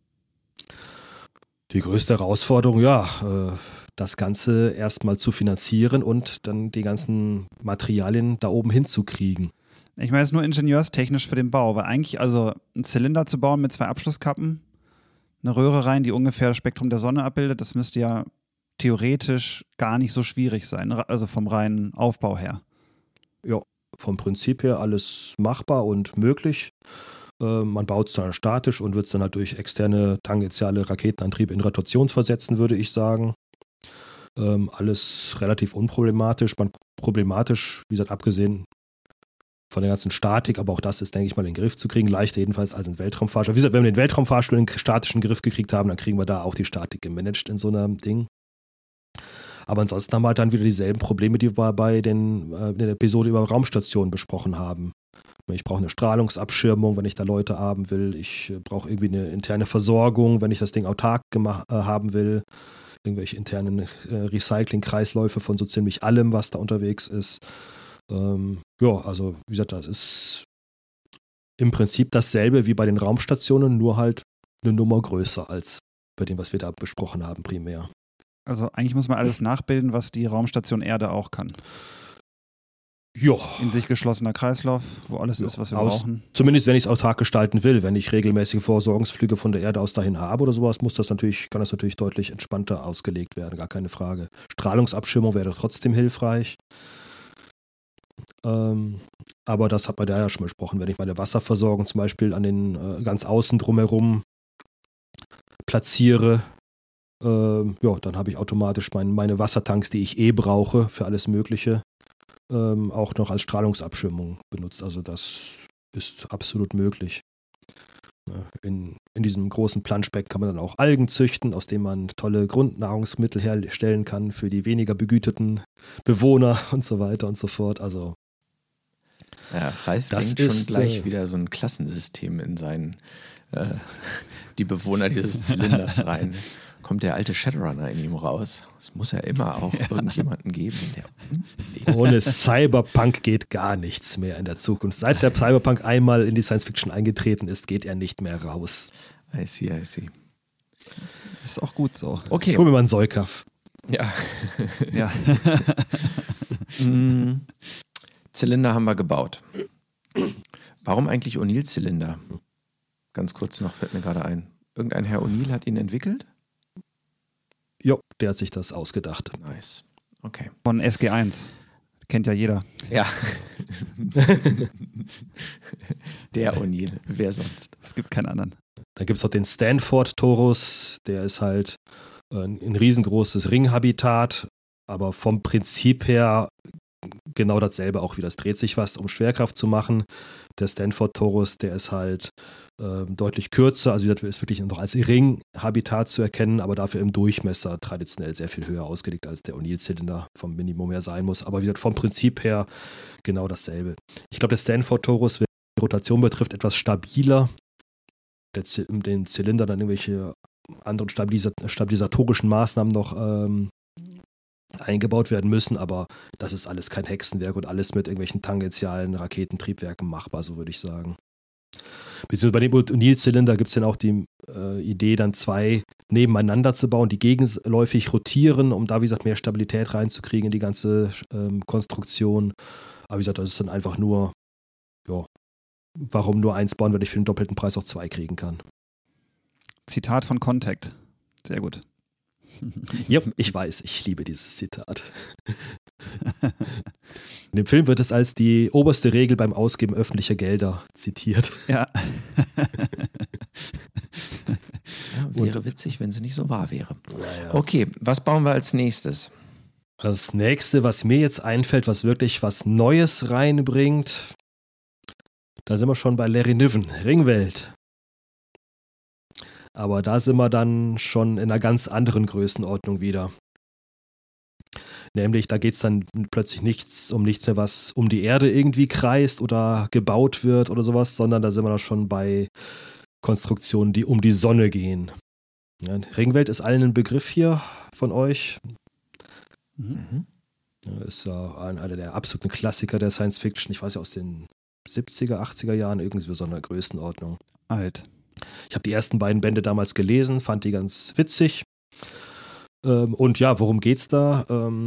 Die größte Herausforderung, ja, das Ganze erstmal zu finanzieren und dann die ganzen Materialien da oben hinzukriegen. Ich meine, es ist nur ingenieurstechnisch für den Bau, weil eigentlich, also einen Zylinder zu bauen mit 2 Abschlusskappen, eine Röhre rein, die ungefähr das Spektrum der Sonne abbildet, das müsste ja theoretisch gar nicht so schwierig sein, also vom reinen Aufbau her. Ja, vom Prinzip her alles machbar und möglich. Man baut es dann statisch und wird es dann halt durch externe tangentiale Raketenantriebe in Rotation versetzen, würde ich sagen. Alles relativ unproblematisch. Problematisch, wie gesagt, abgesehen von der ganzen Statik, aber auch das ist, denke ich mal, in den Griff zu kriegen. Leichter jedenfalls als ein Weltraumfahrstuhl. Wie gesagt, wenn wir den Weltraumfahrstuhl in den statischen Griff gekriegt haben, dann kriegen wir da auch die Statik gemanagt in so einem Ding. Aber ansonsten haben wir halt dann wieder dieselben Probleme, die wir in der Episode über Raumstationen besprochen haben. Ich brauche eine Strahlungsabschirmung, wenn ich da Leute haben will. Ich brauche irgendwie eine interne Versorgung, wenn ich das Ding autark haben will. Irgendwelche internen Recycling-Kreisläufe von so ziemlich allem, was da unterwegs ist. Ja, also wie gesagt, das ist im Prinzip dasselbe wie bei den Raumstationen, nur halt eine Nummer größer als bei dem, was wir da besprochen haben primär. Also eigentlich muss man alles nachbilden, was die Raumstation Erde auch kann. Ja. In sich geschlossener Kreislauf, wo alles ist, was wir brauchen. Zumindest wenn ich es autark gestalten will. Wenn ich regelmäßige Versorgungsflüge von der Erde aus dahin habe oder sowas, kann das natürlich deutlich entspannter ausgelegt werden, gar keine Frage. Strahlungsabschirmung wäre trotzdem hilfreich. Aber das hat man da ja schon besprochen. Wenn ich meine Wasserversorgung zum Beispiel an den ganz außen drumherum platziere, dann habe ich automatisch meine Wassertanks, die ich brauche für alles Mögliche, auch noch als Strahlungsabschirmung benutzt. Also das ist absolut möglich. In diesem großen Planschbecken kann man dann auch Algen züchten, aus denen man tolle Grundnahrungsmittel herstellen kann für die weniger begüterten Bewohner und so weiter und so fort. Also ja, Ralf denkt schon gleich wieder so ein Klassensystem in seinen die Bewohner dieses Zylinders rein. Kommt der alte Shadowrunner in ihm raus. Es muss ja immer auch irgendjemanden geben, der ohne Cyberpunk geht gar nichts mehr in der Zukunft. Seit der Cyberpunk einmal in die Science-Fiction eingetreten ist, geht er nicht mehr raus. I see. Ist auch gut so. Okay. Ich hol mir mal einen Säukaff. Ja. Ja. Zylinder haben wir gebaut. Warum eigentlich O'Neill-Zylinder? Ganz kurz noch, fällt mir gerade ein. Irgendein Herr O'Neill hat ihn entwickelt? Jo, der hat sich das ausgedacht. Nice. Okay. Von SG1. Kennt ja jeder. Ja. Der O'Neill. Wer sonst? Es gibt keinen anderen. Dann gibt es noch den Stanford-Torus. Der ist halt ein riesengroßes Ringhabitat, aber vom Prinzip her genau dasselbe auch wieder. Es dreht sich was, um Schwerkraft zu machen. Der Stanford-Torus, der ist halt deutlich kürzer, also ist wirklich noch als Ringhabitat zu erkennen, aber dafür im Durchmesser traditionell sehr viel höher ausgelegt, als der O'Neill-Zylinder vom Minimum her sein muss. Aber wie gesagt, vom Prinzip her genau dasselbe. Ich glaube, der Stanford-Torus, was die Rotation betrifft, etwas stabiler. Den Zylinder dann irgendwelche anderen stabilisatorischen Maßnahmen noch eingebaut werden müssen, aber das ist alles kein Hexenwerk und alles mit irgendwelchen tangentialen Raketentriebwerken machbar, so würde ich sagen. Beziehungsweise bei dem O'Neill-Zylinder gibt es dann auch die Idee, dann zwei nebeneinander zu bauen, die gegenläufig rotieren, um da, wie gesagt, mehr Stabilität reinzukriegen in die ganze Konstruktion. Aber wie gesagt, das ist dann einfach nur, ja, warum nur eins bauen, wenn ich für den doppelten Preis auch zwei kriegen kann. Zitat von Contact. Sehr gut. Ja, ich weiß, ich liebe dieses Zitat. In dem Film wird es als die oberste Regel beim Ausgeben öffentlicher Gelder zitiert. Ja. Ja, wäre witzig, wenn sie nicht so wahr wäre. Naja. Okay, was bauen wir als nächstes? Das nächste, was mir jetzt einfällt, was wirklich was Neues reinbringt, da sind wir schon bei Larry Niven, Ringwelt. Aber da sind wir dann schon in einer ganz anderen Größenordnung wieder. Nämlich, da geht es dann plötzlich nichts mehr, was um die Erde irgendwie kreist oder gebaut wird oder sowas, sondern da sind wir dann schon bei Konstruktionen, die um die Sonne gehen. Ja, Ringwelt ist allen ein Begriff hier von euch. Mhm. Ja, ist ja einer der absoluten Klassiker der Science Fiction. Ich weiß ja aus den 70er, 80er Jahren irgendwie so einer Größenordnung. Alt. Ich habe die ersten beiden Bände damals gelesen, fand die ganz witzig. Und ja, worum geht's da?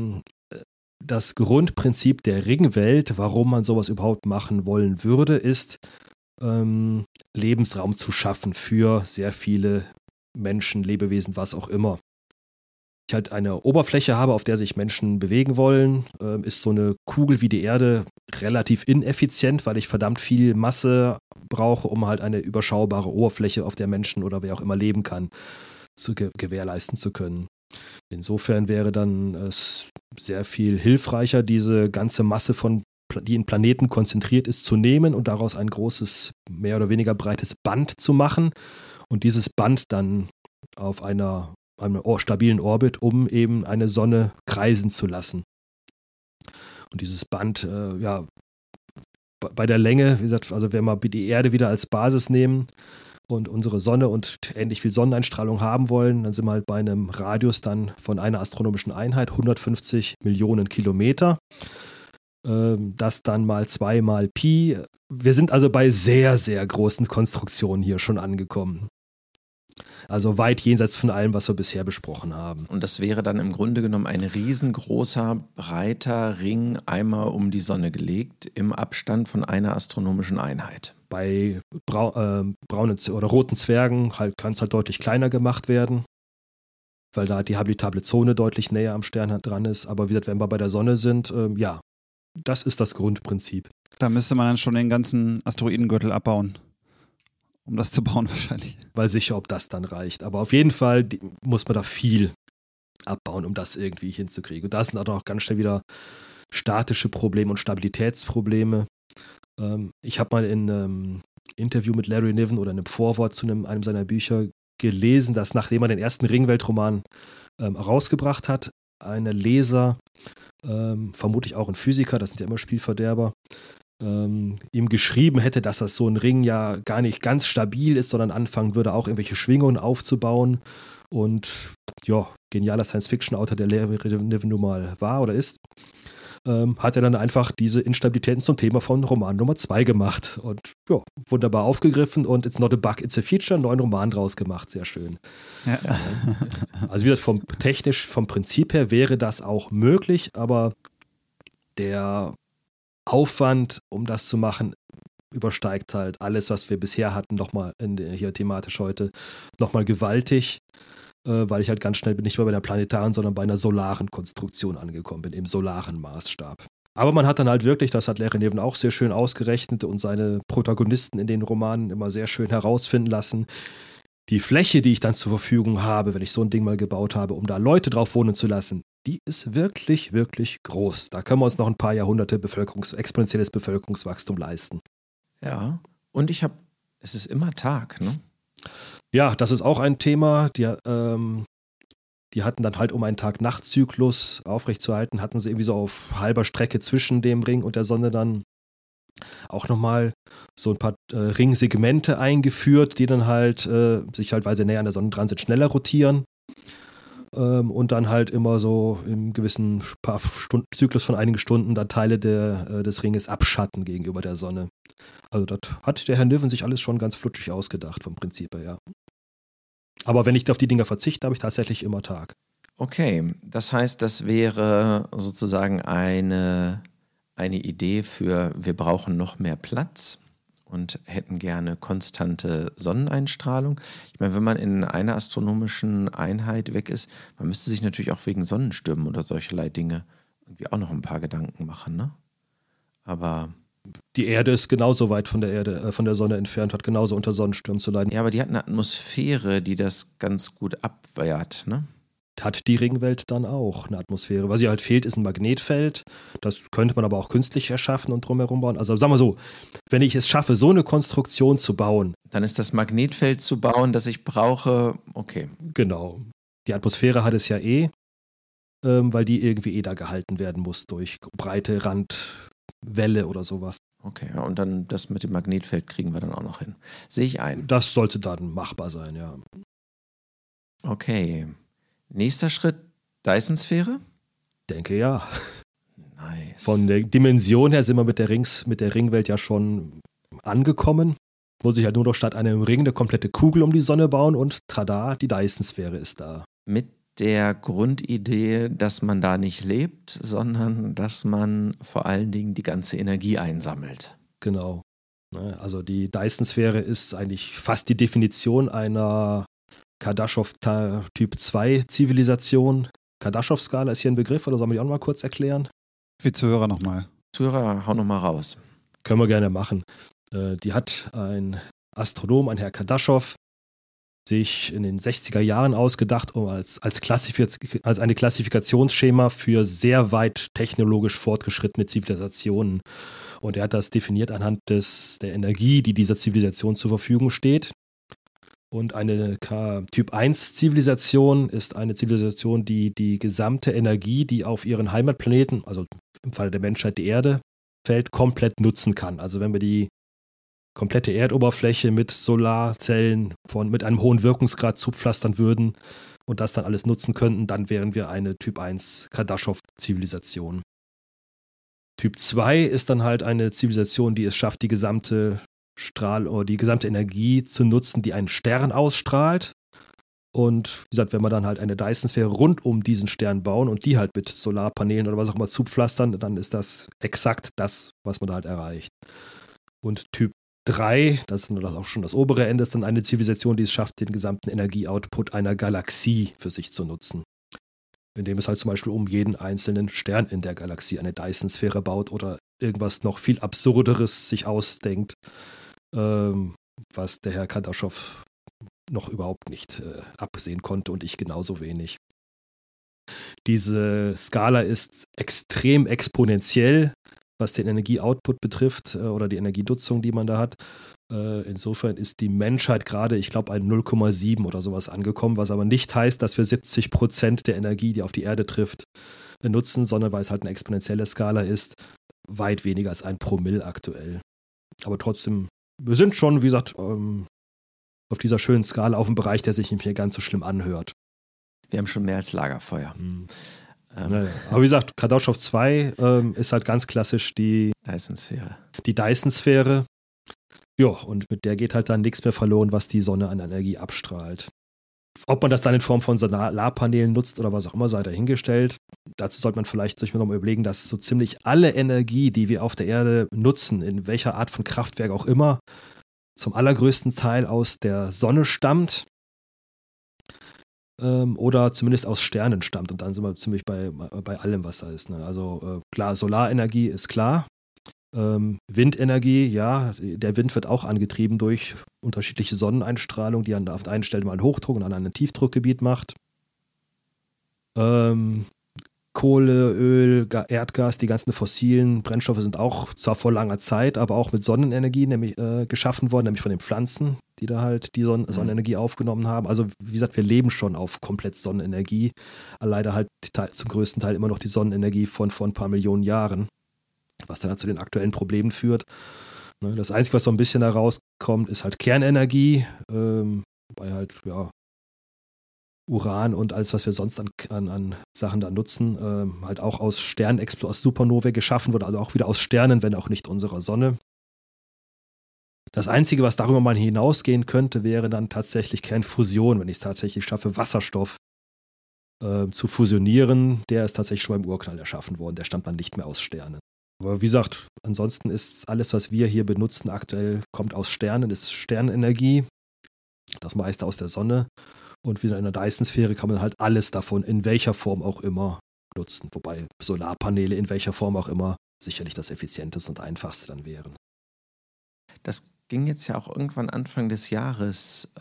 Das Grundprinzip der Ringwelt, warum man sowas überhaupt machen wollen würde, ist, Lebensraum zu schaffen für sehr viele Menschen, Lebewesen, was auch immer. Ich halt eine Oberfläche habe, auf der sich Menschen bewegen wollen, ist so eine Kugel wie die Erde relativ ineffizient, weil ich verdammt viel Masse brauche, um halt eine überschaubare Oberfläche, auf der Menschen oder wer auch immer leben kann, zu gewährleisten zu können. Insofern wäre dann es sehr viel hilfreicher, diese ganze Masse die in Planeten konzentriert ist, zu nehmen und daraus ein großes, mehr oder weniger breites Band zu machen und dieses Band dann auf einem stabilen Orbit, um eben eine Sonne kreisen zu lassen. Und dieses Band, bei der Länge, wie gesagt, also wenn wir die Erde wieder als Basis nehmen und unsere Sonne und ähnlich viel Sonneneinstrahlung haben wollen, dann sind wir halt bei einem Radius dann von einer astronomischen Einheit, 150 Millionen Kilometer. Das dann mal 2 mal Pi. Wir sind also bei sehr, sehr großen Konstruktionen hier schon angekommen. Also weit jenseits von allem, was wir bisher besprochen haben. Und das wäre dann im Grunde genommen ein riesengroßer, breiter Ring einmal um die Sonne gelegt, im Abstand von einer astronomischen Einheit. Bei braunen oder roten Zwergen kann es halt deutlich kleiner gemacht werden, weil da die habitable Zone deutlich näher am Stern dran ist. Aber wie gesagt, wenn wir bei der Sonne sind, ja, das ist das Grundprinzip. Da müsste man dann schon den ganzen Asteroidengürtel abbauen, um das zu bauen wahrscheinlich. Weiß sicher, ob das dann reicht. Aber auf jeden Fall muss man da viel abbauen, um das irgendwie hinzukriegen. Und da sind auch ganz schnell wieder statische Probleme und Stabilitätsprobleme. Ich habe mal in einem Interview mit Larry Niven oder in einem Vorwort zu einem seiner Bücher gelesen, dass nachdem er den ersten Ringweltroman rausgebracht hat, ein Leser, vermutlich auch ein Physiker, das sind ja immer Spielverderber, ihm geschrieben hätte, dass das so ein Ring ja gar nicht ganz stabil ist, sondern anfangen würde, auch irgendwelche Schwingungen aufzubauen. Und ja, genialer Science-Fiction-Autor, der Larry Niven nun mal war oder ist, hat er dann einfach diese Instabilitäten zum Thema von Roman Nummer 2 gemacht. Und ja, wunderbar aufgegriffen und It's not a bug, it's a feature, einen neuen Roman draus gemacht. Sehr schön. Ja. Also wie gesagt, vom Prinzip her wäre das auch möglich, aber der Aufwand, um das zu machen, übersteigt halt alles, was wir bisher hatten, nochmal hier thematisch heute, nochmal gewaltig. Weil ich halt ganz schnell nicht mehr bei einer planetaren, sondern bei einer solaren Konstruktion angekommen bin, im solaren Maßstab. Aber man hat dann halt wirklich, das hat Larry Niven auch sehr schön ausgerechnet und seine Protagonisten in den Romanen immer sehr schön herausfinden lassen, die Fläche, die ich dann zur Verfügung habe, wenn ich so ein Ding mal gebaut habe, um da Leute drauf wohnen zu lassen, die ist wirklich, wirklich groß. Da können wir uns noch ein paar Jahrhunderte exponentielles Bevölkerungswachstum leisten. Ja, und es ist immer Tag, ne? Ja, das ist auch ein Thema. Die hatten dann halt, um einen Tag-Nacht-Zyklus aufrechtzuerhalten, hatten sie irgendwie so auf halber Strecke zwischen dem Ring und der Sonne dann auch nochmal so ein paar Ringsegmente eingeführt, die dann halt sich halt, weil sie näher an der Sonne dran sind, schneller rotieren. Und dann halt immer so im gewissen Zyklus von einigen Stunden dann Teile des Ringes abschatten gegenüber der Sonne. Also das hat der Herr Niven sich alles schon ganz flutschig ausgedacht vom Prinzip her, ja. Aber wenn ich auf die Dinger verzichte, habe ich tatsächlich immer Tag. Okay, das heißt, das wäre sozusagen eine Idee für, wir brauchen noch mehr Platz und hätten gerne konstante Sonneneinstrahlung. Ich meine, wenn man in einer astronomischen Einheit weg ist, man müsste sich natürlich auch wegen Sonnenstürmen oder solcherlei Dinge irgendwie auch noch ein paar Gedanken machen, ne? Aber die Erde ist genauso weit von der Sonne entfernt, hat genauso unter Sonnenstürmen zu leiden. ja, aber die hat eine Atmosphäre, die das ganz gut abwehrt, ne? Hat die Ringwelt dann auch eine Atmosphäre. Was ihr halt fehlt, ist ein Magnetfeld. Das könnte man aber auch künstlich erschaffen und drumherum bauen. Also sagen wir so, wenn ich es schaffe, so eine Konstruktion zu bauen. Dann ist das Magnetfeld zu bauen, das ich brauche, okay. Genau. Die Atmosphäre hat es ja weil die irgendwie da gehalten werden muss durch breite Randwelle oder sowas. Okay, ja, und dann das mit dem Magnetfeld kriegen wir dann auch noch hin. Sehe ich ein. Das sollte dann machbar sein, ja. Okay. Nächster Schritt, Dyson-Sphäre? Denke ja. Nice. Von der Dimension her sind wir mit der Ringwelt ja schon angekommen. Muss ich halt nur noch statt einem Ring eine komplette Kugel um die Sonne bauen und tada, die Dyson-Sphäre ist da. Mit der Grundidee, dass man da nicht lebt, sondern dass man vor allen Dingen die ganze Energie einsammelt. Genau. Also die Dyson-Sphäre ist eigentlich fast die Definition einer Kardaschow-Typ 2 Zivilisation. Kardaschow-Skala ist hier ein Begriff, oder sollen wir die auch noch mal kurz erklären? Für Zuhörer nochmal. Zuhörer, hau nochmal raus. Können wir gerne machen. Die hat ein Astronom, ein Herr Kardaschow, sich in den 60er Jahren ausgedacht, um als eine Klassifikationsschema für sehr weit technologisch fortgeschrittene Zivilisationen. Und er hat das definiert anhand der Energie, die dieser Zivilisation zur Verfügung steht. Und eine Typ 1 Zivilisation ist eine Zivilisation, die die gesamte Energie, die auf ihren Heimatplaneten, also im Falle der Menschheit die Erde, fällt, komplett nutzen kann. Also wenn wir die komplette Erdoberfläche mit Solarzellen mit einem hohen Wirkungsgrad zupflastern würden und das dann alles nutzen könnten, dann wären wir eine Typ 1 Kardaschow-Zivilisation. Typ 2 ist dann halt eine Zivilisation, die es schafft, die gesamte Energie zu nutzen, die einen Stern ausstrahlt. Und wie gesagt, wenn wir dann halt eine Dyson-Sphäre rund um diesen Stern bauen und die halt mit Solarpanelen oder was auch immer zupflastern, dann ist das exakt das, was man da halt erreicht. Und Typ 3, das ist auch schon das obere Ende, ist dann eine Zivilisation, die es schafft, den gesamten Energieoutput einer Galaxie für sich zu nutzen. Indem es halt zum Beispiel um jeden einzelnen Stern in der Galaxie eine Dyson-Sphäre baut oder irgendwas noch viel Absurderes sich ausdenkt. was der Herr Kardaschow noch überhaupt nicht absehen konnte und ich genauso wenig. Diese Skala ist extrem exponentiell, was den Energieoutput betrifft oder die Energienutzung, die man da hat. Insofern ist die Menschheit gerade, ich glaube, ein 0,7 oder sowas angekommen, was aber nicht heißt, dass wir 70% der Energie, die auf die Erde trifft, nutzen, sondern weil es halt eine exponentielle Skala ist, weit weniger als 1 Promille aktuell. Aber trotzdem, wir sind schon, wie gesagt, auf dieser schönen Skala auf einem Bereich, der sich nicht mehr ganz so schlimm anhört. Wir haben schon mehr als Lagerfeuer. Naja. Aber wie gesagt, Kardaschow 2 ist halt ganz klassisch die Dyson-Sphäre. Ja, und mit der geht halt dann nichts mehr verloren, was die Sonne an Energie abstrahlt. Ob man das dann in Form von Solarpanelen nutzt oder was auch immer, sei dahingestellt. Dazu sollte man vielleicht sich mal überlegen, dass so ziemlich alle Energie, die wir auf der Erde nutzen, in welcher Art von Kraftwerk auch immer, zum allergrößten Teil aus der Sonne stammt oder zumindest aus Sternen stammt. Und dann sind wir ziemlich bei allem, was da ist. Ne? Also klar, Solarenergie ist klar. Windenergie, ja, der Wind wird auch angetrieben durch unterschiedliche Sonneneinstrahlung, die auf der einen Stelle mal einen Hochdruck und an einem Tiefdruckgebiet macht. Kohle, Öl, Erdgas, die ganzen fossilen Brennstoffe sind auch zwar vor langer Zeit, aber auch mit Sonnenenergie geschaffen worden, nämlich von den Pflanzen, die da halt die Sonnenenergie aufgenommen haben. Also wie gesagt, wir leben schon auf komplett Sonnenenergie, leider halt zum größten Teil immer noch die Sonnenenergie von vor ein paar Millionen Jahren, was dann halt zu den aktuellen Problemen führt. Das Einzige, was so ein bisschen da rauskommt, ist halt Kernenergie, wobei halt, ja, Uran und alles, was wir sonst an Sachen da nutzen, halt auch aus aus Supernovae geschaffen wurde, also auch wieder aus Sternen, wenn auch nicht unserer Sonne. Das Einzige, was darüber mal hinausgehen könnte, wäre dann tatsächlich Kernfusion, wenn ich es tatsächlich schaffe, Wasserstoff zu fusionieren. Der ist tatsächlich schon beim Urknall erschaffen worden, der stammt dann nicht mehr aus Sternen. Aber wie gesagt, ansonsten ist alles, was wir hier benutzen aktuell, kommt aus Sternen, ist Sternenergie, das meiste aus der Sonne. Und wieder in der Dyson-Sphäre kann man halt alles davon, in welcher Form auch immer, nutzen. Wobei Solarpaneele in welcher Form auch immer sicherlich das effizienteste und einfachste dann wären. Das ging jetzt ja auch irgendwann Anfang des Jahres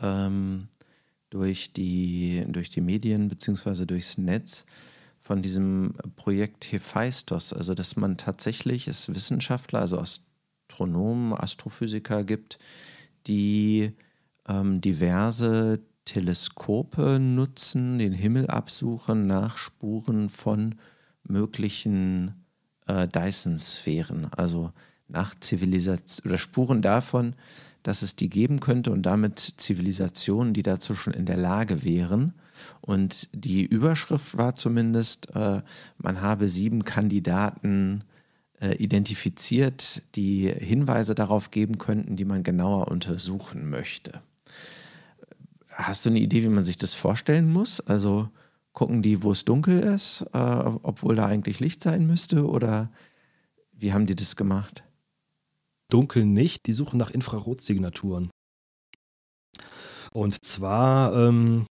durch die Medien bzw. durchs Netz von diesem Projekt Hephaistos. Also dass man tatsächlich es Wissenschaftler, also Astronomen, Astrophysiker gibt, die diverse Teleskope nutzen, den Himmel absuchen nach Spuren von möglichen Dyson-Sphären, also nach Zivilisation oder Spuren davon, dass es die geben könnte und damit Zivilisationen, die dazu schon in der Lage wären. Und die Überschrift war zumindest, man habe 7 Kandidaten identifiziert, die Hinweise darauf geben könnten, die man genauer untersuchen möchte. Hast du eine Idee, wie man sich das vorstellen muss? Also gucken die, wo es dunkel ist, obwohl da eigentlich Licht sein müsste? Oder wie haben die das gemacht? Dunkel nicht, die suchen nach Infrarotsignaturen. Und zwar,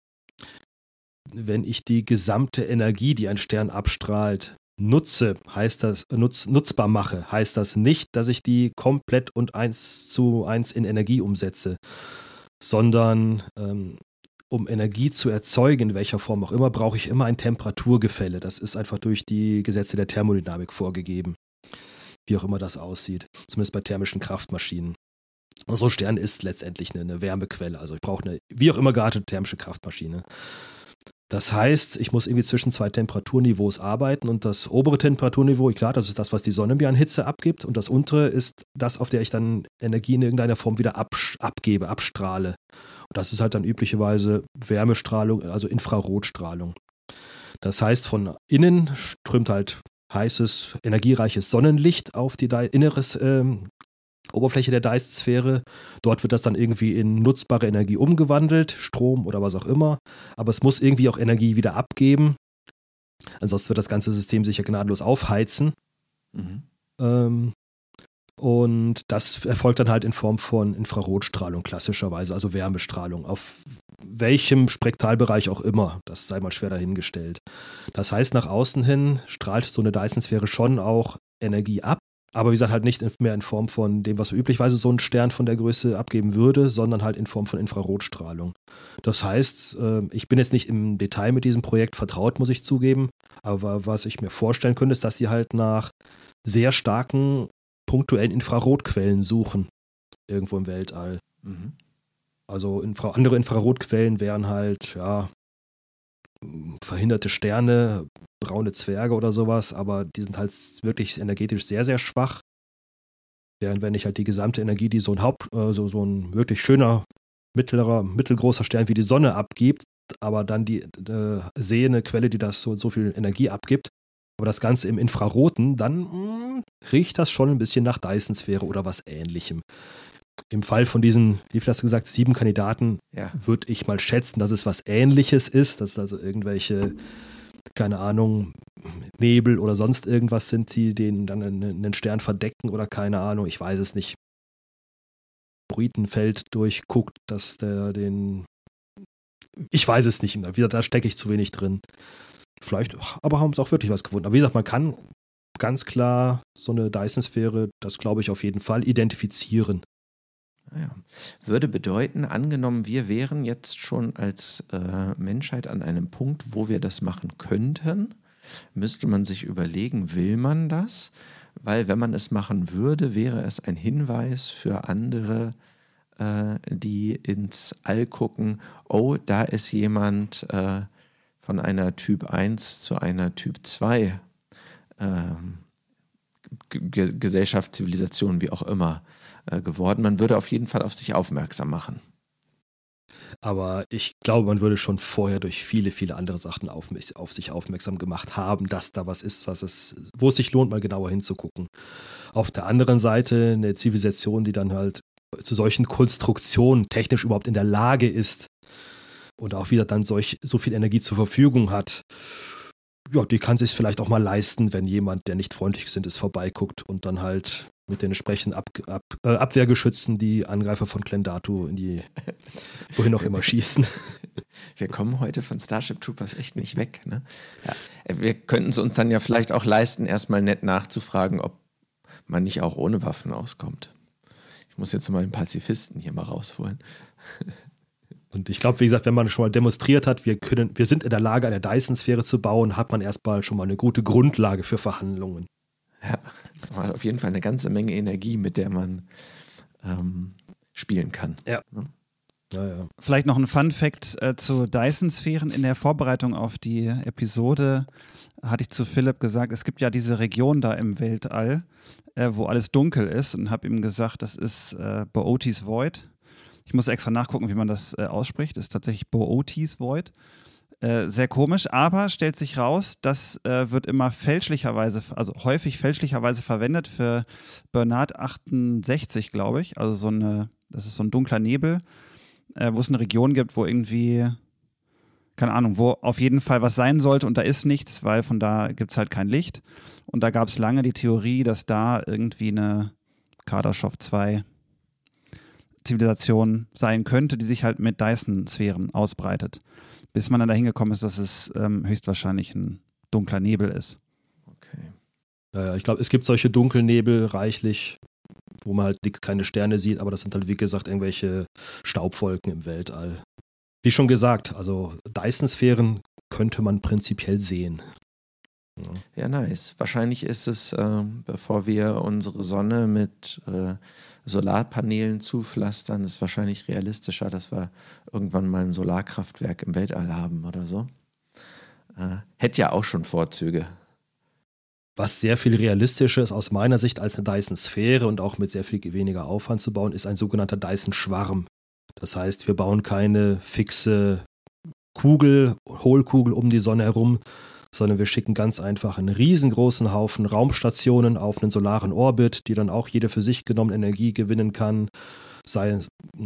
wenn ich die gesamte Energie, die ein Stern abstrahlt, nutzbar mache, heißt das nicht, dass ich die komplett und 1:1 in Energie umsetze, sondern um Energie zu erzeugen, in welcher Form auch immer, brauche ich immer ein Temperaturgefälle. Das ist einfach durch die Gesetze der Thermodynamik vorgegeben, wie auch immer das aussieht, zumindest bei thermischen Kraftmaschinen. Und so ein Stern ist letztendlich eine Wärmequelle, also ich brauche eine, wie auch immer geartete thermische Kraftmaschine. Das heißt, ich muss irgendwie zwischen 2 Temperaturniveaus arbeiten und das obere Temperaturniveau, klar, das ist das, was die Sonne mir an Hitze abgibt und das untere ist das, auf der ich dann Energie in irgendeiner Form wieder abgebe, abstrahle. Und das ist halt dann üblicherweise Wärmestrahlung, also Infrarotstrahlung. Das heißt, von innen strömt halt heißes, energiereiches Sonnenlicht auf die inneres Oberfläche der Dyson-Sphäre. Dort wird das dann irgendwie in nutzbare Energie umgewandelt, Strom oder was auch immer. Aber es muss irgendwie auch Energie wieder abgeben. Ansonsten wird das ganze System sich ja gnadenlos aufheizen. Und das erfolgt dann halt in Form von Infrarotstrahlung klassischerweise, also Wärmestrahlung, auf welchem Spektralbereich auch immer. Das sei mal schwer dahingestellt. Das heißt, nach außen hin strahlt so eine Dyson-Sphäre schon auch Energie ab. Aber wie gesagt, halt nicht mehr in Form von dem, was üblicherweise so ein Stern von der Größe abgeben würde, sondern halt in Form von Infrarotstrahlung. Das heißt, ich bin jetzt nicht im Detail mit diesem Projekt vertraut, muss ich zugeben. Aber was ich mir vorstellen könnte, ist, dass sie halt nach sehr starken punktuellen Infrarotquellen suchen. Irgendwo im Weltall. Mhm. Also andere Infrarotquellen wären halt, ja, verhinderte Sterne, braune Zwerge oder sowas, aber die sind halt wirklich energetisch sehr, sehr schwach. Während wenn ich halt die gesamte Energie, die so ein wirklich schöner, mittelgroßer Stern wie die Sonne abgibt, aber dann sehe eine Quelle, die das so viel Energie abgibt, aber das Ganze im Infraroten, dann riecht das schon ein bisschen nach Dyson-Sphäre oder was Ähnlichem. Im Fall von diesen, wie viel hast du gesagt, 7 Kandidaten, würde ich mal schätzen, dass es was Ähnliches ist, dass es also irgendwelche, keine Ahnung, Nebel oder sonst irgendwas sind, die den dann einen Stern verdecken oder keine Ahnung, ich weiß es nicht. Asteroidenfeld durchguckt, dass ich weiß es nicht mehr, da stecke ich zu wenig drin. Vielleicht, aber haben sie auch wirklich was gefunden. Aber wie gesagt, man kann ganz klar so eine Dyson-Sphäre, das glaube ich auf jeden Fall, identifizieren. Ja. Würde bedeuten, angenommen, wir wären jetzt schon als Menschheit an einem Punkt, wo wir das machen könnten, müsste man sich überlegen, will man das? Weil wenn man es machen würde, wäre es ein Hinweis für andere, die ins All gucken, oh, da ist jemand von einer Typ 1 zu einer Typ 2 Gesellschaft, Zivilisation, wie auch immer, geworden. Man würde auf jeden Fall auf sich aufmerksam machen. Aber ich glaube, man würde schon vorher durch viele, viele andere Sachen auf sich aufmerksam gemacht haben, dass da was ist, wo es sich lohnt, mal genauer hinzugucken. Auf der anderen Seite eine Zivilisation, die dann halt zu solchen Konstruktionen technisch überhaupt in der Lage ist und auch wieder dann so viel Energie zur Verfügung hat, ja, die kann sich vielleicht auch mal leisten, wenn jemand, der nicht freundlich gesinnt ist, vorbeiguckt und dann halt mit den entsprechenden Abwehrgeschützen die Angreifer von Clendatu wohin auch immer schießen. Wir kommen heute von Starship Troopers echt nicht weg, ne? Ja, wir könnten es uns dann ja vielleicht auch leisten, erstmal nett nachzufragen, ob man nicht auch ohne Waffen auskommt. Ich muss jetzt mal einen Pazifisten hier mal rausholen. Und ich glaube, wie gesagt, wenn man schon mal demonstriert hat, wir sind in der Lage, eine Dyson-Sphäre zu bauen, hat man erstmal schon mal eine gute Grundlage für Verhandlungen. Ja, auf jeden Fall eine ganze Menge Energie, mit der man spielen kann. Ja. Ja. Vielleicht noch ein Fun-Fact zu Dyson-Sphären. In der Vorbereitung auf die Episode hatte ich zu Philipp gesagt, es gibt ja diese Region da im Weltall, wo alles dunkel ist, und habe ihm gesagt, das ist Boötes Void. Ich muss extra nachgucken, wie man das ausspricht. Das ist tatsächlich Boötes Void. Sehr komisch, aber stellt sich raus, das wird immer häufig fälschlicherweise verwendet für Bernard 68, glaube ich. Also das ist so ein dunkler Nebel, wo es eine Region gibt, wo irgendwie, keine Ahnung, wo auf jeden Fall was sein sollte und da ist nichts, weil von da gibt es halt kein Licht. Und da gab es lange die Theorie, dass da irgendwie eine Kardashev 2 Zivilisation sein könnte, die sich halt mit Dyson-Sphären ausbreitet. Bis man dann dahin gekommen ist, dass es höchstwahrscheinlich ein dunkler Nebel ist. Okay. Ja, ich glaube, es gibt solche Dunkelnebel reichlich, wo man halt keine Sterne sieht, aber das sind halt, wie gesagt, irgendwelche Staubwolken im Weltall. Wie schon gesagt, also Dyson-Sphären könnte man prinzipiell sehen. Ja, nice. Wahrscheinlich ist es, bevor wir unsere Sonne mit Solarpanelen zupflastern, ist wahrscheinlich realistischer, dass wir irgendwann mal ein Solarkraftwerk im Weltall haben oder so. Hätte ja auch schon Vorzüge. Was sehr viel realistischer ist aus meiner Sicht als eine Dyson-Sphäre und auch mit sehr viel weniger Aufwand zu bauen, ist ein sogenannter Dyson-Schwarm. Das heißt, wir bauen keine fixe Hohlkugel um die Sonne herum, sondern wir schicken ganz einfach einen riesengroßen Haufen Raumstationen auf einen solaren Orbit, die dann auch jede für sich genommen Energie gewinnen kann. Seien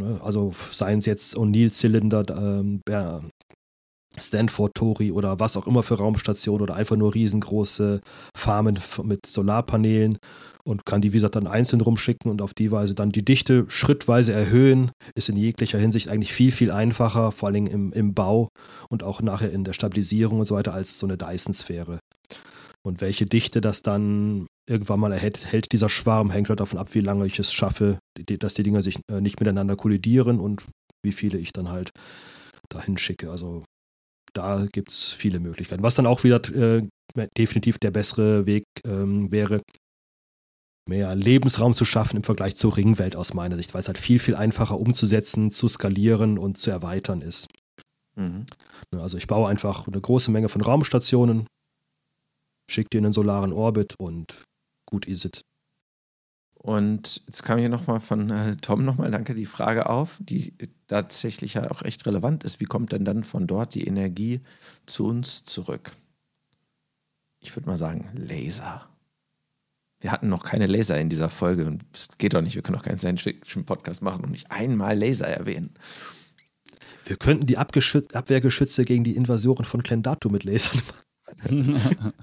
es jetzt O'Neill-Zylinder, Stanford-Tori oder was auch immer für Raumstationen oder einfach nur riesengroße Farmen mit Solarpanelen und kann die, wie gesagt, dann einzeln rumschicken und auf die Weise dann die Dichte schrittweise erhöhen. Ist in jeglicher Hinsicht eigentlich viel, viel einfacher, vor allem im Bau und auch nachher in der Stabilisierung und so weiter, als so eine Dyson-Sphäre. Und welche Dichte das dann irgendwann mal hält dieser Schwarm, hängt halt davon ab, wie lange ich es schaffe, dass die Dinger sich nicht miteinander kollidieren und wie viele ich dann halt dahin schicke. Also da gibt es viele Möglichkeiten. Was dann auch wieder definitiv der bessere Weg wäre, mehr Lebensraum zu schaffen im Vergleich zur Ringwelt aus meiner Sicht, weil es halt viel, viel einfacher umzusetzen, zu skalieren und zu erweitern ist. Mhm. Also ich baue einfach eine große Menge von Raumstationen, schicke die in den solaren Orbit und gut is it. Und jetzt kam hier nochmal von Tom nochmal, danke, die Frage auf, die tatsächlich ja auch echt relevant ist. Wie kommt denn dann von dort die Energie zu uns zurück? Ich würde mal sagen, Laser. Wir hatten noch keine Laser in dieser Folge und es geht doch nicht, wir können doch keinen Science-Fiction-Podcast machen und nicht einmal Laser erwähnen. Wir könnten die Abwehrgeschütze gegen die Invasoren von Clendatu mit Lasern machen.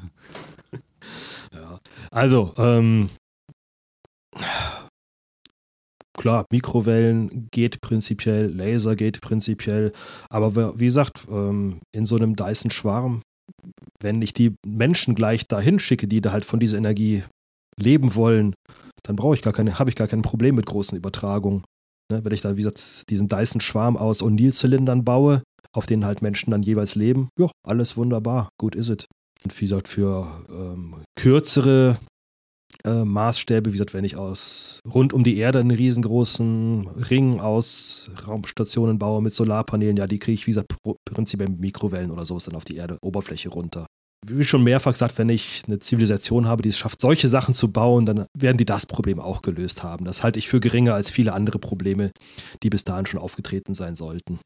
Ja. Also, klar, Mikrowellen geht prinzipiell, Laser geht prinzipiell, aber wie gesagt, in so einem Dyson-Schwarm, wenn ich die Menschen gleich dahin schicke, die da halt von dieser Energie leben wollen, dann habe ich gar kein Problem mit großen Übertragungen. Ne, wenn ich da, wie gesagt, diesen Dyson-Schwarm aus O'Neill-Zylindern baue, auf denen halt Menschen dann jeweils leben, ja, alles wunderbar, gut is it. Und wie gesagt, für kürzere Maßstäbe, wie gesagt, wenn ich rund um die Erde einen riesengroßen Ring aus Raumstationen baue mit Solarpanelen, ja, die kriege ich, wie gesagt, prinzipiell mit Mikrowellen oder sowas dann auf die Erdoberfläche runter. Wie schon mehrfach gesagt, wenn ich eine Zivilisation habe, die es schafft, solche Sachen zu bauen, dann werden die das Problem auch gelöst haben. Das halte ich für geringer als viele andere Probleme, die bis dahin schon aufgetreten sein sollten.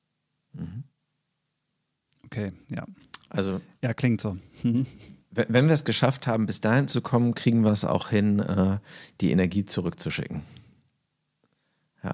Okay, ja. Also, ja, klingt so. Wenn wir es geschafft haben, bis dahin zu kommen, kriegen wir es auch hin, die Energie zurückzuschicken. Ja.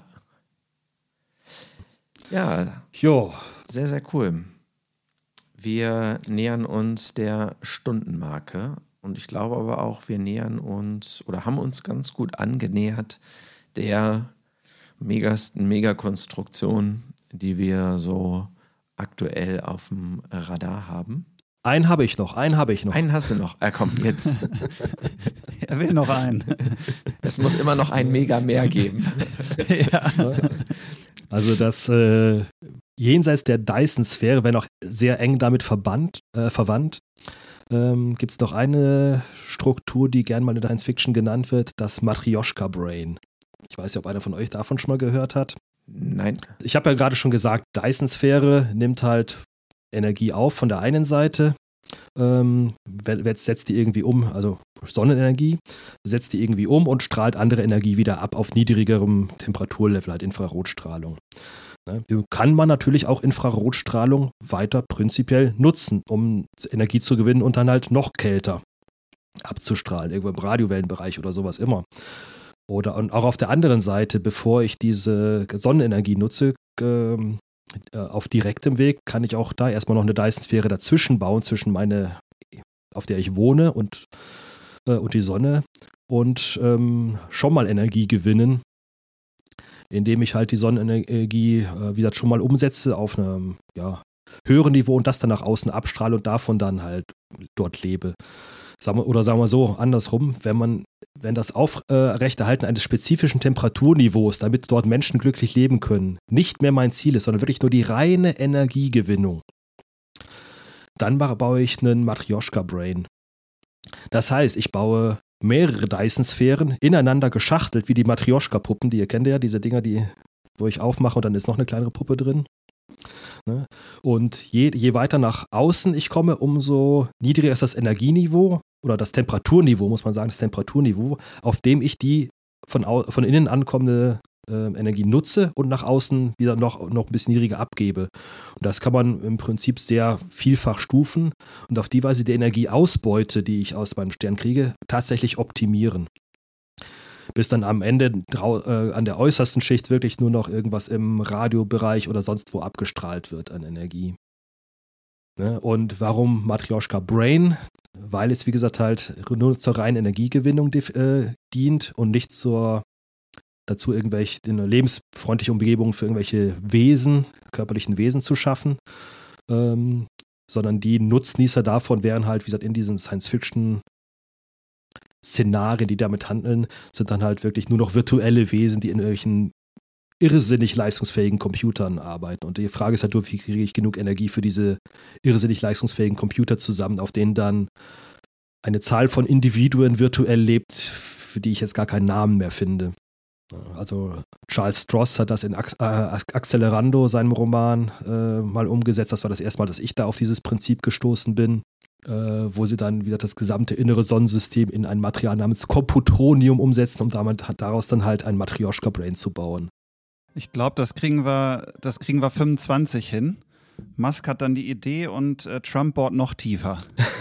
Ja. Jo. Sehr, sehr cool. Wir nähern uns der Stundenmarke und ich glaube aber auch, wir nähern uns oder haben uns ganz gut angenähert der megasten Megakonstruktion, die wir so aktuell auf dem Radar haben. Einen habe ich noch. Einen hast du noch. Komm, jetzt. Er will noch einen. Es muss immer noch ein Mega mehr geben. Ja. Also das jenseits der Dyson-Sphäre, wenn auch sehr eng damit verwandt, gibt es noch eine Struktur, die gern mal in der Science-Fiction genannt wird, das Matryoshka-Brain. Ich weiß nicht, ob einer von euch davon schon mal gehört hat. Nein. Ich habe ja gerade schon gesagt, Dyson-Sphäre nimmt halt Energie auf von der einen Seite, setzt die irgendwie um, also Sonnenenergie, setzt die irgendwie um und strahlt andere Energie wieder ab auf niedrigerem Temperaturlevel, halt Infrarotstrahlung. Die kann man natürlich auch Infrarotstrahlung weiter prinzipiell nutzen, um Energie zu gewinnen und dann halt noch kälter abzustrahlen, irgendwo im Radiowellenbereich oder sowas immer. Und auch auf der anderen Seite, bevor ich diese Sonnenenergie nutze, auf direktem Weg, kann ich auch da erstmal noch eine Dyson-Sphäre dazwischen bauen, zwischen auf der ich wohne und die Sonne und schon mal Energie gewinnen, indem ich halt die Sonnenenergie, wie gesagt, schon mal umsetze auf einem höheren Niveau und das dann nach außen abstrahle und davon dann halt dort lebe. Sagen wir so, andersrum, wenn das Aufrechterhalten eines spezifischen Temperaturniveaus, damit dort Menschen glücklich leben können, nicht mehr mein Ziel ist, sondern wirklich nur die reine Energiegewinnung, dann baue ich einen Matryoshka-Brain. Das heißt, ich baue mehrere Dyson-Sphären ineinander geschachtelt, wie die Matryoshka-Puppen, die ihr kennt ja, diese Dinger, wo ich aufmache und dann ist noch eine kleinere Puppe drin. Und je weiter nach außen ich komme, umso niedriger ist das Energieniveau oder das Temperaturniveau, muss man sagen, das Temperaturniveau, auf dem ich die von innen ankommende Energie nutze und nach außen wieder noch ein bisschen niedriger abgebe. Und das kann man im Prinzip sehr vielfach stufen und auf die Weise die Energieausbeute, die ich aus meinem Stern kriege, tatsächlich optimieren. Bis dann am Ende an der äußersten Schicht wirklich nur noch irgendwas im Radiobereich oder sonst wo abgestrahlt wird an Energie. Ne? Und warum Matryoshka Brain? Weil es, wie gesagt, halt nur zur reinen Energiegewinnung dient und nicht dazu irgendwelche lebensfreundliche Umgebungen für irgendwelche körperlichen Wesen zu schaffen, sondern die Nutznießer davon wären halt, wie gesagt, in diesen Science-Fiction Szenarien, die damit handeln, sind dann halt wirklich nur noch virtuelle Wesen, die in irgendwelchen irrsinnig leistungsfähigen Computern arbeiten. Und die Frage ist halt nur, wie kriege ich genug Energie für diese irrsinnig leistungsfähigen Computer zusammen, auf denen dann eine Zahl von Individuen virtuell lebt, für die ich jetzt gar keinen Namen mehr finde. Also Charles Stross hat das in Accelerando, seinem Roman, mal umgesetzt. Das war das erste Mal, dass ich da auf dieses Prinzip gestoßen bin, wo sie dann wieder das gesamte innere Sonnensystem in ein Material namens Computronium umsetzen, um daraus dann halt ein Matryoshka-Brain zu bauen. Ich glaube, das kriegen wir 25 hin. Musk hat dann die Idee und Trump bohrt noch tiefer.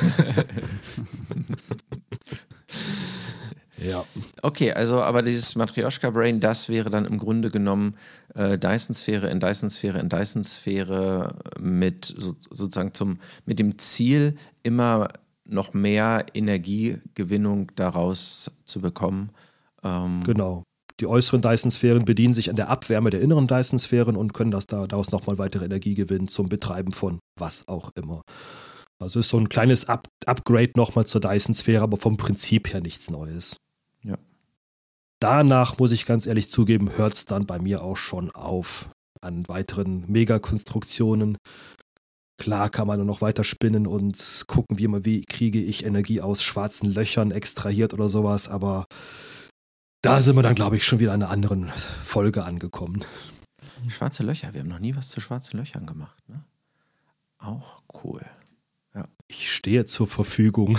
Ja. Okay, also aber dieses Matryoshka-Brain, das wäre dann im Grunde genommen Dyson-Sphäre in Dyson-Sphäre in Dyson-Sphäre mit sozusagen mit dem Ziel, immer noch mehr Energiegewinnung daraus zu bekommen. Genau. Die äußeren Dyson-Sphären bedienen sich an der Abwärme der inneren Dyson-Sphären und können daraus nochmal weitere Energie gewinnen zum Betreiben von was auch immer. Also ist so ein kleines Upgrade nochmal zur Dyson-Sphäre, aber vom Prinzip her nichts Neues. Ja. Danach, muss ich ganz ehrlich zugeben, hört es dann bei mir auch schon auf an weiteren Megakonstruktionen. Klar kann man nur noch weiter spinnen und gucken, wie kriege ich Energie aus schwarzen Löchern extrahiert oder sowas, aber da sind wir dann, glaube ich, schon wieder in einer anderen Folge angekommen. Schwarze Löcher, wir haben noch nie was zu schwarzen Löchern gemacht, ne? Auch cool. Ja. Ich stehe zur Verfügung.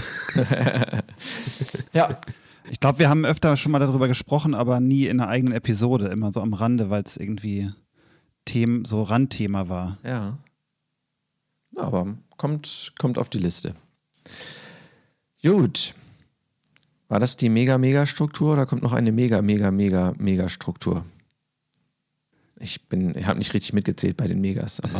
Ja. Ich glaube, wir haben öfter schon mal darüber gesprochen, aber nie in einer eigenen Episode, immer so am Rande, weil es irgendwie so Randthema war. Ja. Aber kommt auf die Liste. Gut. War das die Mega-Mega-Struktur oder kommt noch eine Mega-Mega-Mega-Mega-Struktur? Ich habe nicht richtig mitgezählt bei den Megas, aber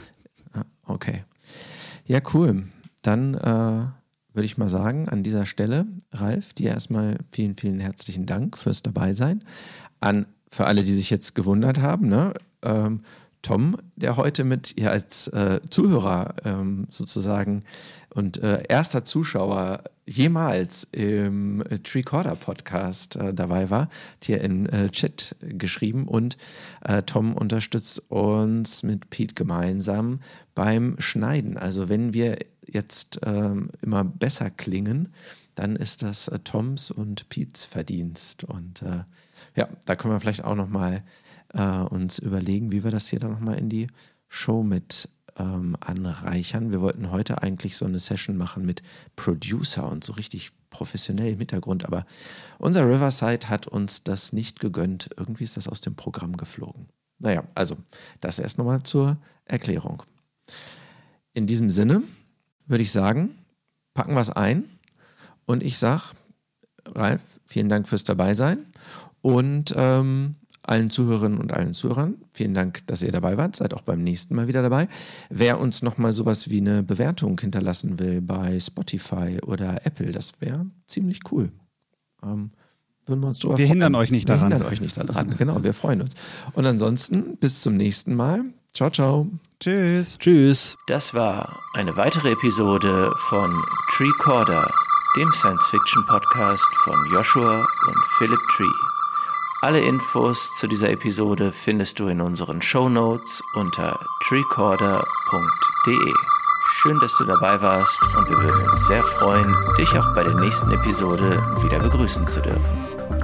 okay. Ja, cool. Dann würde ich mal sagen, an dieser Stelle, Ralf, dir erstmal vielen, vielen herzlichen Dank fürs Dabeisein. Für alle, die sich jetzt gewundert haben, ne? Tom, der heute mit ihr als Zuhörer sozusagen und erster Zuschauer jemals im Treecorder-Podcast dabei war, hat hier in Chat geschrieben und Tom unterstützt uns mit Pete gemeinsam beim Schneiden. Also wenn wir jetzt immer besser klingen, dann ist das Toms und Petes Verdienst. Und ja, da können wir vielleicht auch nochmal uns überlegen, wie wir das hier dann nochmal in die Show mit anreichern. Wir wollten heute eigentlich so eine Session machen mit Producer und so richtig professionell im Hintergrund, aber unser Riverside hat uns das nicht gegönnt. Irgendwie ist das aus dem Programm geflogen. Naja, also das erst nochmal zur Erklärung. In diesem Sinne würde ich sagen, packen wir es ein und ich sage, Ralf, vielen Dank fürs Dabeisein und allen Zuhörerinnen und allen Zuhörern, vielen Dank, dass ihr dabei wart. Seid auch beim nächsten Mal wieder dabei. Wer uns nochmal sowas wie eine Bewertung hinterlassen will bei Spotify oder Apple, das wäre ziemlich cool. Würden wir uns drüber freuen. Wir hindern euch nicht daran. Wir hindern euch nicht daran, genau, wir freuen uns. Und ansonsten, bis zum nächsten Mal. Ciao, ciao. Tschüss. Tschüss. Das war eine weitere Episode von Treecorder, dem Science-Fiction-Podcast von Joshua und Philip Tree. Alle Infos zu dieser Episode findest du in unseren Shownotes unter treecorder.de. Schön, dass du dabei warst und wir würden uns sehr freuen, dich auch bei der nächsten Episode wieder begrüßen zu dürfen.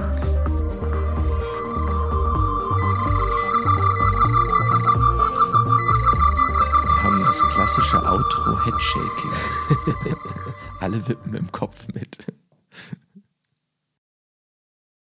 Wir haben das klassische Outro-Headshaking. Alle wippen im Kopf mit.